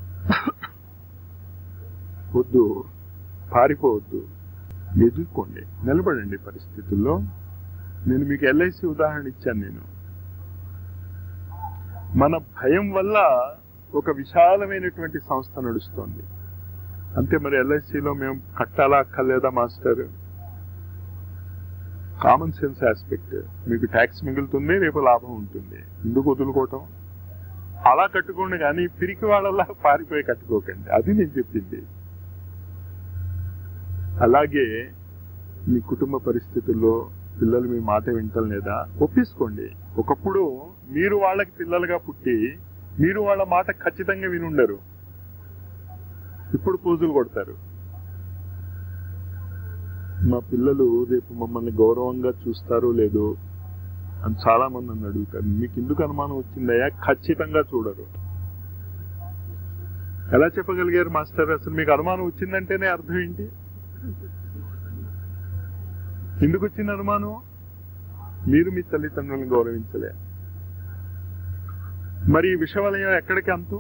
వద్దు, పారిపోవద్దు, ఎదుర్కోండి, నిలబడండి పరిస్థితుల్లో. నేను మీకు ఎల్ఐసి ఉదాహరణ ఇచ్చాను. నేను మన భయం వల్ల ఒక విశాలమైనటువంటి సంస్థ నడుస్తోంది. అంతే మరి ఎల్ఐసిలో మేము కట్టాలా అక్కర్లేదా మాస్టర్? Common sense aspect. మీకు ట్యాక్స్ మిగులుతుంది, రేపు లాభం ఉంటుంది, ఎందుకు వదులుకోవటం? అలా కట్టుకోండి, కానీ పిరికి వాళ్ళలా పారిపోయి కట్టుకోకండి. అది నేను చెప్పింది. అలాగే మీ కుటుంబ పరిస్థితుల్లో పిల్లలు మీ మాట వింటం లేదా, ఒప్పించుకోండి. ఒకప్పుడు మీరు వాళ్ళకి పిల్లలుగా పుట్టి మీరు వాళ్ళ మాట ఖచ్చితంగా వినుండరు, ఇప్పుడు పూజలు కొడతారు. మా పిల్లలు రేపు మమ్మల్ని గౌరవంగా చూస్తారో లేదో అని చాలా మంది నన్ను అడుగుతారు. మీకు ఎందుకు అనుమానం వచ్చిందయ్యా? ఖచ్చితంగా చూడరు. ఎలా చెప్పగలిగారు మాస్టర్? అసలు మీకు అనుమానం వచ్చిందంటేనే అర్థం ఏంటి? ఎందుకు వచ్చింది అనుమానం? మీరు మీ తల్లిదండ్రులను గౌరవించలే. మరి విషవలయం ఎక్కడికి అంతు?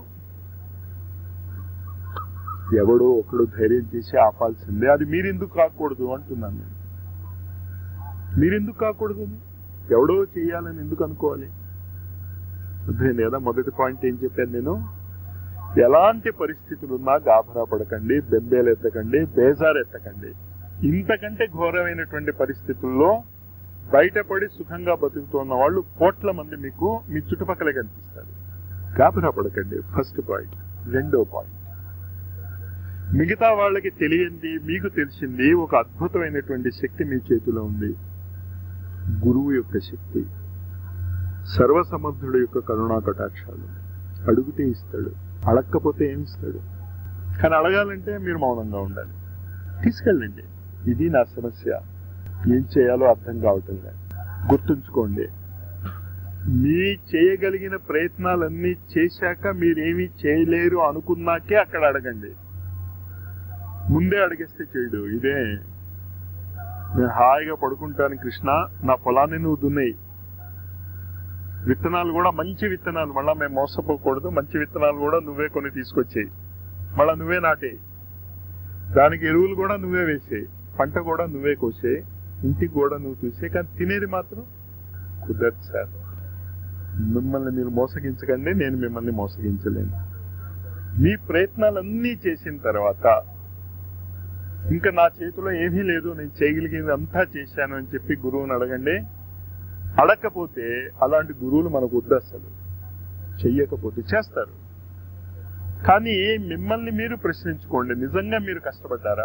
ఎవడో ఒకడు ధైర్యం చేసి ఆపాల్సిందే. అది మీరెందుకు కాకూడదు అంటున్నాను నేను. మీరెందుకు కాకూడదు? ఎవడో చెయ్యాలని ఎందుకు అనుకోవాలి? అర్థం లేదా? మొదటి పాయింట్ ఏం చెప్పాను నేను? ఎలాంటి పరిస్థితులున్నా గాభరా పడకండి, బెంబేలు ఎత్తకండి, బేజారు ఎత్తకండి. ఇంతకంటే ఘోరమైనటువంటి పరిస్థితుల్లో బయటపడి సుఖంగా బతుకుతున్న వాళ్ళు కోట్ల మంది మీకు మీ చుట్టుపక్కలే కనిపిస్తారు. గాబరా పడకండి, ఫస్ట్ పాయింట్. రెండో పాయింట్, మిగతా వాళ్ళకి తెలియంది మీకు తెలిసింది ఒక అద్భుతమైనటువంటి శక్తి మీ చేతిలో ఉంది. గురువు యొక్క శక్తి, సర్వసమర్థుడు యొక్క కరుణా కటాక్షాలు. అడుగుతే ఇస్తాడు, అడగకపోతే ఏమి ఇస్తాడు? కానీ అడగాలంటే మీరు మౌనంగా ఉండాలి. తీసుకెళ్ళండి. ఇది నా సమస్య, ఏం చేయాలో అర్థం కావటం లేదు. గుర్తుంచుకోండి, మీ చేయగలిగిన ప్రయత్నాలన్నీ చేశాక మీరేమీ చేయలేరు అనుకున్నాకే అక్కడ అడగండి. ముందే అడిగేస్తే చేయడు. ఇదే నేను హాయిగా పడుకుంటాను కృష్ణ, నా పొలాన్ని నువ్వు దున్నాయి. విత్తనాలు కూడా మంచి విత్తనాలు, మళ్ళా మేము మోసపోకూడదు, మంచి విత్తనాలు కూడా నువ్వే కొన్ని తీసుకొచ్చేయి, మళ్ళా నువ్వే నాటే, దానికి ఎరువులు కూడా నువ్వే వేసేయి, పంట కూడా నువ్వే కోసే, ఇంటికి కూడా నువ్వు చూసే. కానీ తినేది మాత్రం కుదరదు సార్. మిమ్మల్ని మీరు మోసగించకండి, నేను మిమ్మల్ని మోసగించలేను. మీ ప్రయత్నాలన్నీ చేసిన తర్వాత ఇంకా నా చేతిలో ఏమీ లేదు, నేను చేయగలిగింది అంతా చేశాను అని చెప్పి గురువుని అడగండి. అడగకపోతే అలాంటి గురువులు మనకు వద్దు అసలు. చెయ్యకపోతే చేస్తారు. కానీ మిమ్మల్ని మీరు ప్రశ్నించుకోండి, నిజంగా మీరు కష్టపడ్డారా?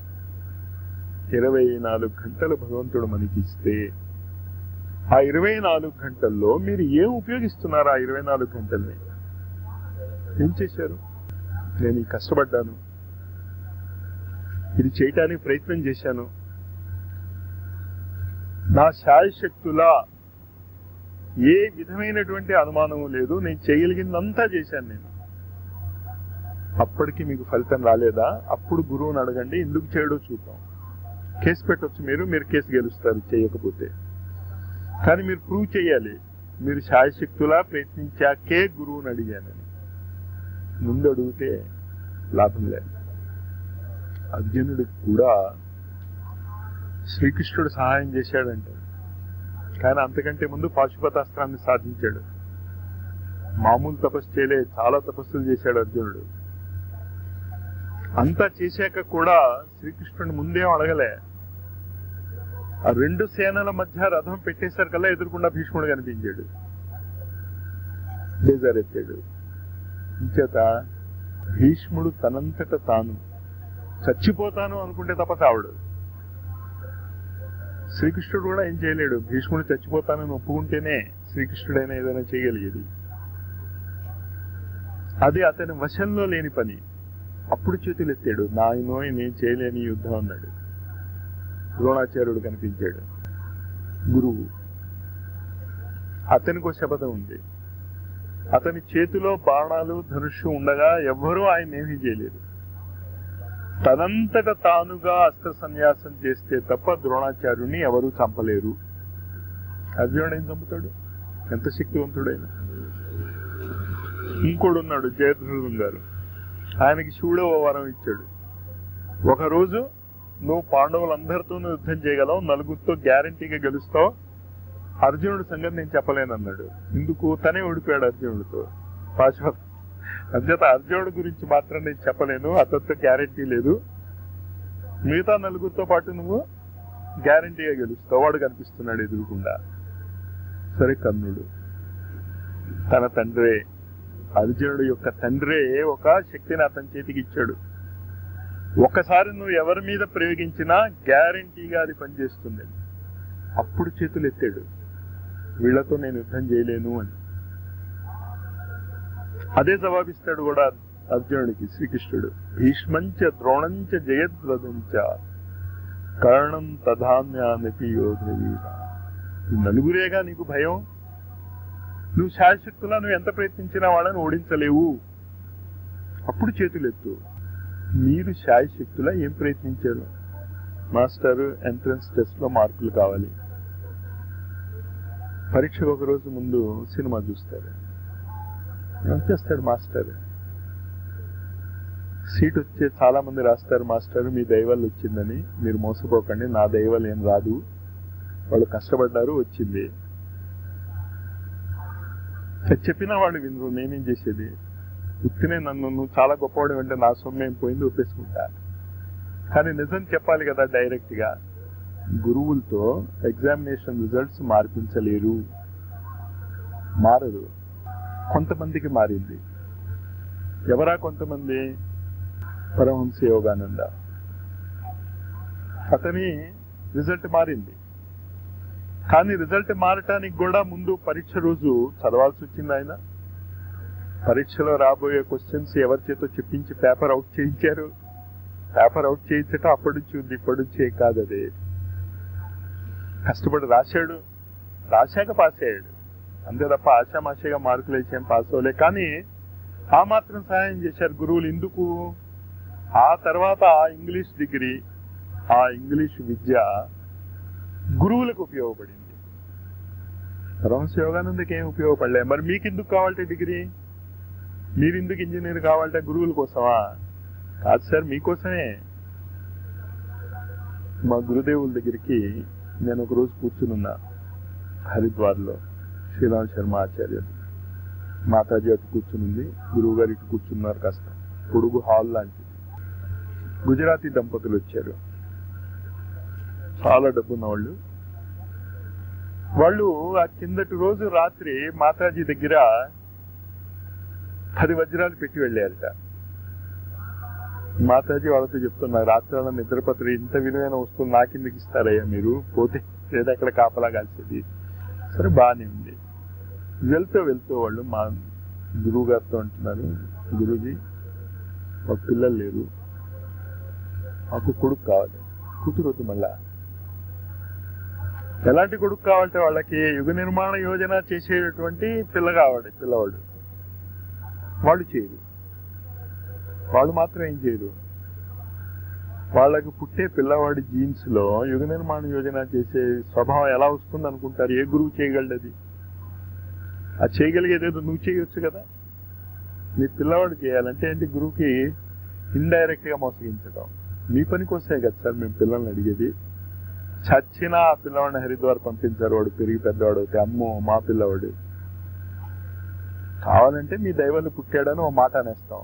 ఇరవై నాలుగు గంటలు భగవంతుడు మనకి ఇస్తే ఆ ఇరవై నాలుగు గంటల్లో మీరు ఏం ఉపయోగిస్తున్నారు? ఆ ఇరవై నాలుగు గంటల్ని ఏం చేశారు? నేను ఈ కష్టపడ్డాను, ఇది చేయటానికి ప్రయత్నం చేశాను, నా శాయశక్తులా ఏ విధమైనటువంటి అనుమానము లేదు, నేను చేయగలిగిందంతా చేశాను నేను. అప్పటికి మీకు ఫలితం రాలేదా? అప్పుడు గురువుని అడగండి, ఎందుకు చేయడో చూద్దాం. కేసు పెట్టవచ్చు మీరు, మీరు కేసు గెలుస్తారు చేయకపోతే. కానీ మీరు ప్రూవ్ చేయాలి, మీరు శాయశక్తులా ప్రయత్నించాకే గురువుని అడిగాను. ముందు అడిగితే లాభం లేదు. అర్జునుడికి కూడా శ్రీకృష్ణుడు సహాయం చేశాడంటే, కానీ అంతకంటే ముందు పాశుపతాస్త్రాన్ని సాధించాడు. మామూలు తపస్సు చేయలే, చాలా తపస్సులు చేశాడు అర్జునుడు. అంతా చేశాక కూడా శ్రీకృష్ణుడిని ముందేం అడగలే. ఆ రెండు సేనల మధ్య రథం పెట్టేసరికల్లా ఎదురుకుండా భీష్ముడు కనిపించాడు, బేజారెత్తాడు. ఇంచేత భీష్ముడు తనంతట తాను చచ్చిపోతాను అనుకుంటే తప్ప చావడు. శ్రీకృష్ణుడు కూడా ఏం చేయలేడు. భీష్ముడు చచ్చిపోతానని ఒప్పుకుంటేనే శ్రీకృష్ణుడైనా ఏదైనా చేయగలిగేది. అది అతని వశంలో లేని పని. అప్పుడు చేతులు ఎత్తాడు, నాయనో నేను చేయలేని యుద్ధం అన్నాడు. ద్రోణాచార్యుడు కనిపించాడు, గురువు. అతనికి ఒక శపథం ఉంది. అతని చేతిలో బాణాలు ధనుష్సు ఉండగా ఎవ్వరూ ఆయన ఏమీ చేయలేరు. తనంతట తానుగా అస్త్ర సన్యాసం చేస్తే తప్ప ద్రోణాచార్యుని ఎవరూ చంపలేరు. అర్జునుడు ఏం చంపుతాడు? ఎంత శక్తివంతుడైనా. ఇంకోడున్నాడు జయద్రథుడు గారు, ఆయనకి శివుడు ఓ వరం ఇచ్చాడు. ఒకరోజు నువ్వు పాండవులందరితోనూ యుద్ధం చేయగలవు, నలుగురితో గ్యారంటీగా గెలుస్తావు, అర్జునుడి సంగతి నేను చెప్పలేను అన్నాడు. ఎందుకు? తనే ఓడిపోయాడు అర్జునుడితో. పాశుపత అంచేత అర్జునుడి గురించి మాత్రం నేను చెప్పలేను, అతనితో గ్యారంటీ లేదు. మిగతా నలుగురితో పాటు నువ్వు గ్యారంటీగా గెలుస్తావు. వాడు కనిపిస్తున్నాడు ఎదురుకుండా. సరే, కర్ణుడు తన తండ్రే, అర్జునుడు యొక్క తండ్రే ఒక శక్తిని అతని చేతికి ఇచ్చాడు. ఒకసారి నువ్వు ఎవరి మీద ప్రయోగించినా గ్యారంటీగా అది పనిచేస్తుంది. అప్పుడు చేతులు ఎత్తాడు, వీళ్లతో నేను యుద్ధం చేయలేను అని. అదే జవాబిస్తాడు కూడా అర్జునుడికి శ్రీకృష్ణుడు. భీష్మంచ ద్రోణంచ జయద్రథంచ కర్ణం తధాన్యానపి యోధవీర. ఈ నలుగురేగా నీకు భయం. నువ్వు శాశ్వతులా నువ్వు ఎంత ప్రయత్నించినా వాళ్ళని ఓడించలేవు. అప్పుడు చేతులెత్తు. మీరు శాయశక్తులా ఏం ప్రయత్నించారు? మాస్టర్, ఎంట్రన్స్ టెస్ట్ లో మార్కులు కావాలి. పరీక్షకు ఒక రోజు ముందు సినిమా చూస్తారు. ఏం చేస్తాడు మాస్టర్? సీట్ వచ్చే చాలా మంది రాస్తారు, మాస్టర్ మీ దైవాలు వచ్చిందని. మీరు మోసపోకండి, నా దైవాలు ఏం రాదు, వాళ్ళు కష్టపడ్డారు, వచ్చింది. చెప్పినా వాళ్ళు వినరు. నేనేం చేసేది? ఉత్తినే నన్ను నువ్వు చాలా గొప్పవాడు అంటే నా సొమ్ము ఏం పోయింది, ఒప్పేసుకుంటా. కానీ నిజం చెప్పాలి కదా డైరెక్ట్ గా. గురువులతో ఎగ్జామినేషన్ రిజల్ట్స్ మార్పించలేరు, మారదు. కొంతమందికి మారింది. ఎవరా కొంతమంది? పరమహంస యోగానంద, అతని రిజల్ట్ మారింది. కానీ రిజల్ట్ మారటానికి కూడా ముందు పరీక్ష రోజు చదవాల్సి వచ్చింది. ఆయన పరీక్షలో రాబోయే క్వశ్చన్స్ ఎవరి చేతో చెప్పించి పేపర్ అవుట్ చేయించారు. పేపర్ అవుట్ చేయించటం అప్పటి నుంచి ఉంది, ఇప్పటి నుంచే కాదు. అదే కష్టపడి రాశాడు, రాశాక పాస్ అయ్యాడు అంతే తప్ప ఆశామాషగా మార్కులు వేసేం పాస్ అవ్వలే. కానీ ఆ మాత్రం సహాయం చేశారు గురువులు. ఎందుకు? ఆ తర్వాత ఆ ఇంగ్లీష్ డిగ్రీ, ఆ ఇంగ్లీష్ విద్య గురువులకు ఉపయోగపడింది. పరమహంస యోగానందకి ఏం ఉపయోగపడలే. మరి మీకు ఎందుకు కావాలంటే డిగ్రీ? మీరు ఎందుకు ఇంజనీర్ కావాలంటే గురువుల కోసమా? కాదు సార్, మీకోసమే. మా గురుదేవుల దగ్గరికి నేను ఒక రోజు కూర్చునున్నా హరిద్వార్లో. శ్రీరామ్ శర్మ ఆచార్యులు, మాతాజీ అటు కూర్చునుంది, గురువు గారు ఇటు కూర్చున్నారు. కాస్త పొడుగు హాల్ లాంటిది. గుజరాతీ దంపతులు వచ్చారు, చాలా డబ్బున్న వాళ్ళు. వాళ్ళు ఆ కిందటి రోజు రాత్రి మాతాజీ దగ్గర పది వజ్రాలు పెట్టి వెళ్ళారట. మాతాజీ వాళ్ళతో చెప్తున్నారు, రాత్రి వాళ్ళ నిద్రపత్రి ఇంత విలువైన వస్తువులు నాకెందుకు ఇస్తారయ్యా, మీరు పోతే లేదా అక్కడ కాపలా కాల్చేది. సరే, బాగానే ఉంది. వెళ్తూ వెళ్తూ వాళ్ళు మా గురువు గారితో అంటున్నారు, గురూజీ మాకు పిల్లలు లేరు, మాకు కొడుకు కావాలి. కూతురు వద్దు. మళ్ళా ఎలాంటి కొడుకు కావాలంటే వాళ్ళకి యుగ నిర్మాణ యోజన చేసేటువంటి పిల్ల కావాలి. పిల్లవాడు వాళ్ళు చేయరు. వాళ్ళు మాత్రం ఏం చేయరు, వాళ్ళకి పుట్టే పిల్లవాడి జీన్స్ లో యుగ నిర్మాణ యోజన చేసే స్వభావం ఎలా వస్తుంది అనుకుంటారు? ఏ గురువు చేయగలడు అది? ఆ చేయగలిగేదేదో నువ్వు చేయొచ్చు కదా. నీ పిల్లవాడు చేయాలంటే ఏంటి? గురువుకి ఇండైరెక్ట్ గా మోసగించడం. మీ పని కోసమే కదా సార్ మేము పిల్లల్ని అడిగేది. చచ్చినా ఆ పిల్లవాడిని హరిద్వార్ పంపించారు, వాడు పెరిగి పెద్దవాడు అవుతే. అమ్మో మా పిల్లవాడు కావాలంటే మీ దైవాలు పుట్టాడని ఓ మాట అనేస్తాం.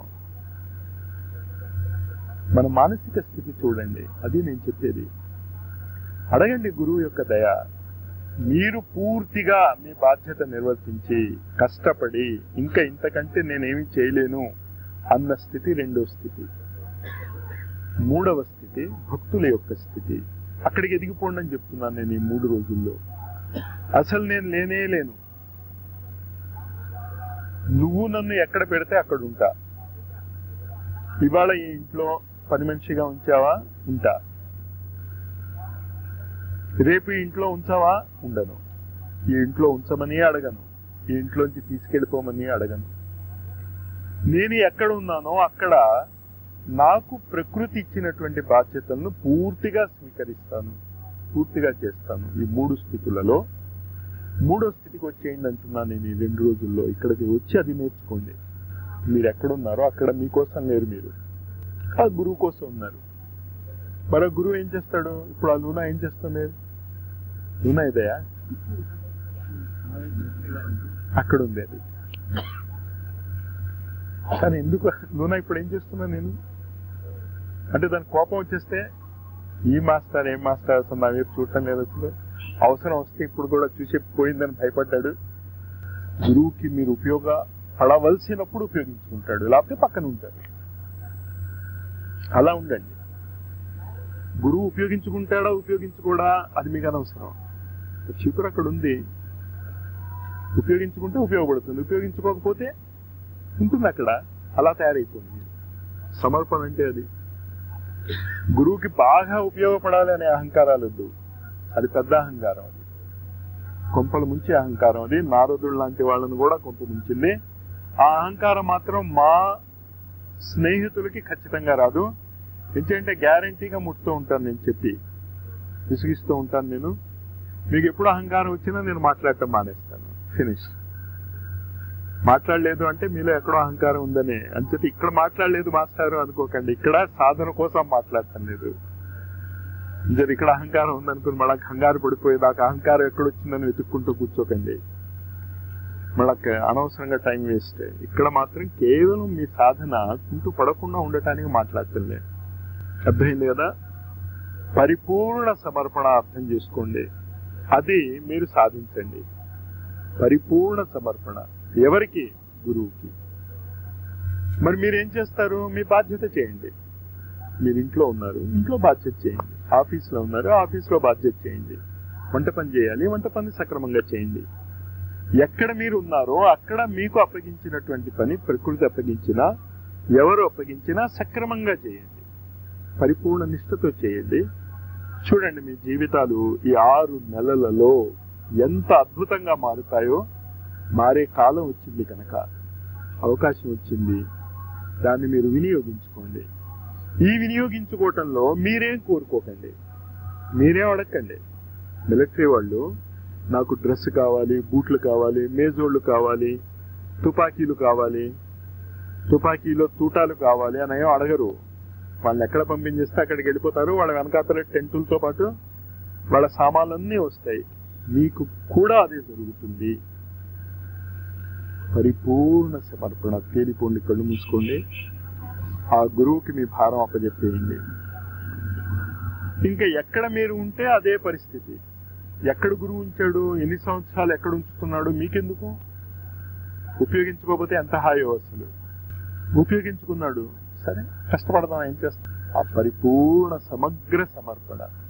మన మానసిక స్థితి చూడండి, అది నేను చెప్పేది. అడగండి గురువు యొక్క దయ. మీరు పూర్తిగా మీ బాధ్యత నిర్వర్తించి కష్టపడి ఇంకా ఇంతకంటే నేనేమి చేయలేను అన్న స్థితి రెండో స్థితి. మూడవ స్థితి భక్తుల యొక్క స్థితి. అక్కడికి ఎదిగిపోండి అని చెప్తున్నాను నేను ఈ మూడు రోజుల్లో. అసలు నేను లేనే లేను, నువ్వు నన్ను ఎక్కడ పెడితే అక్కడ ఉంటా. ఇవాళ ఈ ఇంట్లో పని మనిషిగా ఉంచావా? ఉంటా. రేపు ఈ ఇంట్లో ఉంచావా? ఉండను. ఈ ఇంట్లో ఉంచమని అడగను, ఈ ఇంట్లోంచి తీసుకెళ్ళిపోమని అడగను. నేను ఎక్కడ ఉన్నానో అక్కడ నాకు ప్రకృతి ఇచ్చినటువంటి బాధ్యతలను పూర్తిగా స్వీకరిస్తాను, పూర్తిగా చేస్తాను. ఈ మూడు స్థితులలో మూడో స్థితికి వచ్చేయండి అంటున్నాను నేను ఈ రెండు రోజుల్లో. ఇక్కడికి వచ్చి అది నేర్చుకోండి. మీరు ఎక్కడున్నారో అక్కడ మీకోసం లేరు, మీరు ఆ గురువు కోసం ఉన్నారు. మరో గురువు ఏం చేస్తాడు? ఇప్పుడు ఆ లూనా ఏం చేస్తుంది? లూనా ఇదయా అక్కడ ఉంది అది. కానీ ఎందుకు నువ్వు ఇప్పుడు ఏం చేస్తున్నా నేను అంటే దానికి కోపం వచ్చేస్తే ఈ మాస్టర్ ఏం మాస్టర్ అసలు నా వైపు చూడటం లేదు, అసలు అవసరం వస్తే ఇప్పుడు కూడా చూసి పోయిందని భయపడ్డాడు. గురువుకి మీరు ఉపయోగ పడవలసినప్పుడు ఉపయోగించుకుంటాడు, లేకపోతే పక్కన ఉంటాడు. అలా ఉండండి. గురువు ఉపయోగించుకుంటాడా ఉపయోగించుకోడా అది మీకు అనవసరం. శిఖరు అక్కడ ఉంది, ఉపయోగించుకుంటే ఉపయోగపడుతుంది, ఉపయోగించుకోకపోతే ఉంటుంది అక్కడ. అలా తయారైపోయింది సమర్పణ అంటే. అది గురువుకి బాగా ఉపయోగపడాలి అనే అహంకారాలు వద్దు, అది పెద్ద అహంకారం. అది కొంపలు ముంచే అహంకారం. అది నారదుడు లాంటి వాళ్ళని కూడా కొంప ముంచింది. ఆ అహంకారం మాత్రం మా స్నేహితులకి ఖచ్చితంగా రాదు. ఎందుకంటే గ్యారంటీగా ముట్టుతూ ఉంటాను నేను, చెప్పి విసిగిస్తూ ఉంటాను నేను. మీకు ఎప్పుడు అహంకారం వచ్చినా నేను మాట్లాడటం మానేస్తాను, ఫినిష్. మాట్లాడలేదు అంటే మీలో ఎక్కడో అహంకారం ఉందని. అంచేత ఇక్కడ మాట్లాడలేదు మాస్టారు అనుకోకండి, ఇక్కడ సాధన కోసం మాట్లాడటం లేదు. ఇంజర్ ఇక్కడ అహంకారం ఉందనుకుని మళ్ళీ కంగారు పడిపోయేదాకా అహంకారం ఎక్కడొచ్చిందని వెతుక్కుంటూ కూర్చోకండి, మళ్ళీ అనవసరంగా టైం వేస్ట్. ఇక్కడ మాత్రం కేవలం మీ సాధన కుంటూ పడకుండా ఉండటానికి మాట్లాడుతుంది. అర్థమైంది కదా? పరిపూర్ణ సమర్పణ అర్థం చేసుకోండి, అది మీరు సాధించండి. పరిపూర్ణ సమర్పణ ఎవరికి? గురువుకి. మరి మీరేం చేస్తారు? మీ బాధ్యత చేయండి. మీరు ఇంట్లో ఉన్నారు, ఇంట్లో బాధ్యత చేయండి. ఆఫీస్లో ఉన్నారు, ఆఫీస్లో బాధ్యత చేయండి. వంట పని చేయాలి, వంట పని సక్రమంగా చేయండి. ఎక్కడ మీరు ఉన్నారో అక్కడ మీకు అప్పగించినటువంటి పని, ప్రకృతి అప్పగించినా ఎవరు అప్పగించినా సక్రమంగా చేయండి, పరిపూర్ణ నిష్ఠతో చేయండి. చూడండి మీ జీవితాలు ఈ ఆరు నెలలలో ఎంత అద్భుతంగా మారుతాయో. మారే కాలం వచ్చింది కనుక, అవకాశం వచ్చింది, దాన్ని మీరు వినియోగించుకోండి. ఈ వినియోగించుకోవటంలో మీరేం కోరుకోకండి, మీరేం అడగండి. మిలిటరీ వాళ్ళు నాకు డ్రెస్ కావాలి, బూట్లు కావాలి, మేజోళ్ళు కావాలి, తుపాకీలు కావాలి, తుపాకీలో తూటాలు కావాలి అని ఏం అడగరు. వాళ్ళని ఎక్కడ పంపించేస్తే అక్కడికి వెళ్ళిపోతారు. వాళ్ళ వెనకాతల టెంటులతో పాటు వాళ్ళ సామాన్లన్నీ వస్తాయి. మీకు కూడా అదే జరుగుతుంది. పరిపూర్ణ సమర్పణ. తేలిపోండి, కళ్ళు మూసుకోండి, ఆ గురువుకి మీ భారం అప్పచెప్పేయండి. ఇంకా ఎక్కడ మీరు ఉంటే అదే పరిస్థితి. ఎక్కడ గురువు ఉంచాడు, ఎన్ని సంవత్సరాలు ఎక్కడ ఉంచుతున్నాడు మీకెందుకు? ఉపయోగించుకోకపోతే ఎంత హాయో అసలు. ఉపయోగించుకున్నాడు, సరే కష్టపడదాం, ఏం చేస్తాం. ఆ పరిపూర్ణ సమగ్ర సమర్పణ.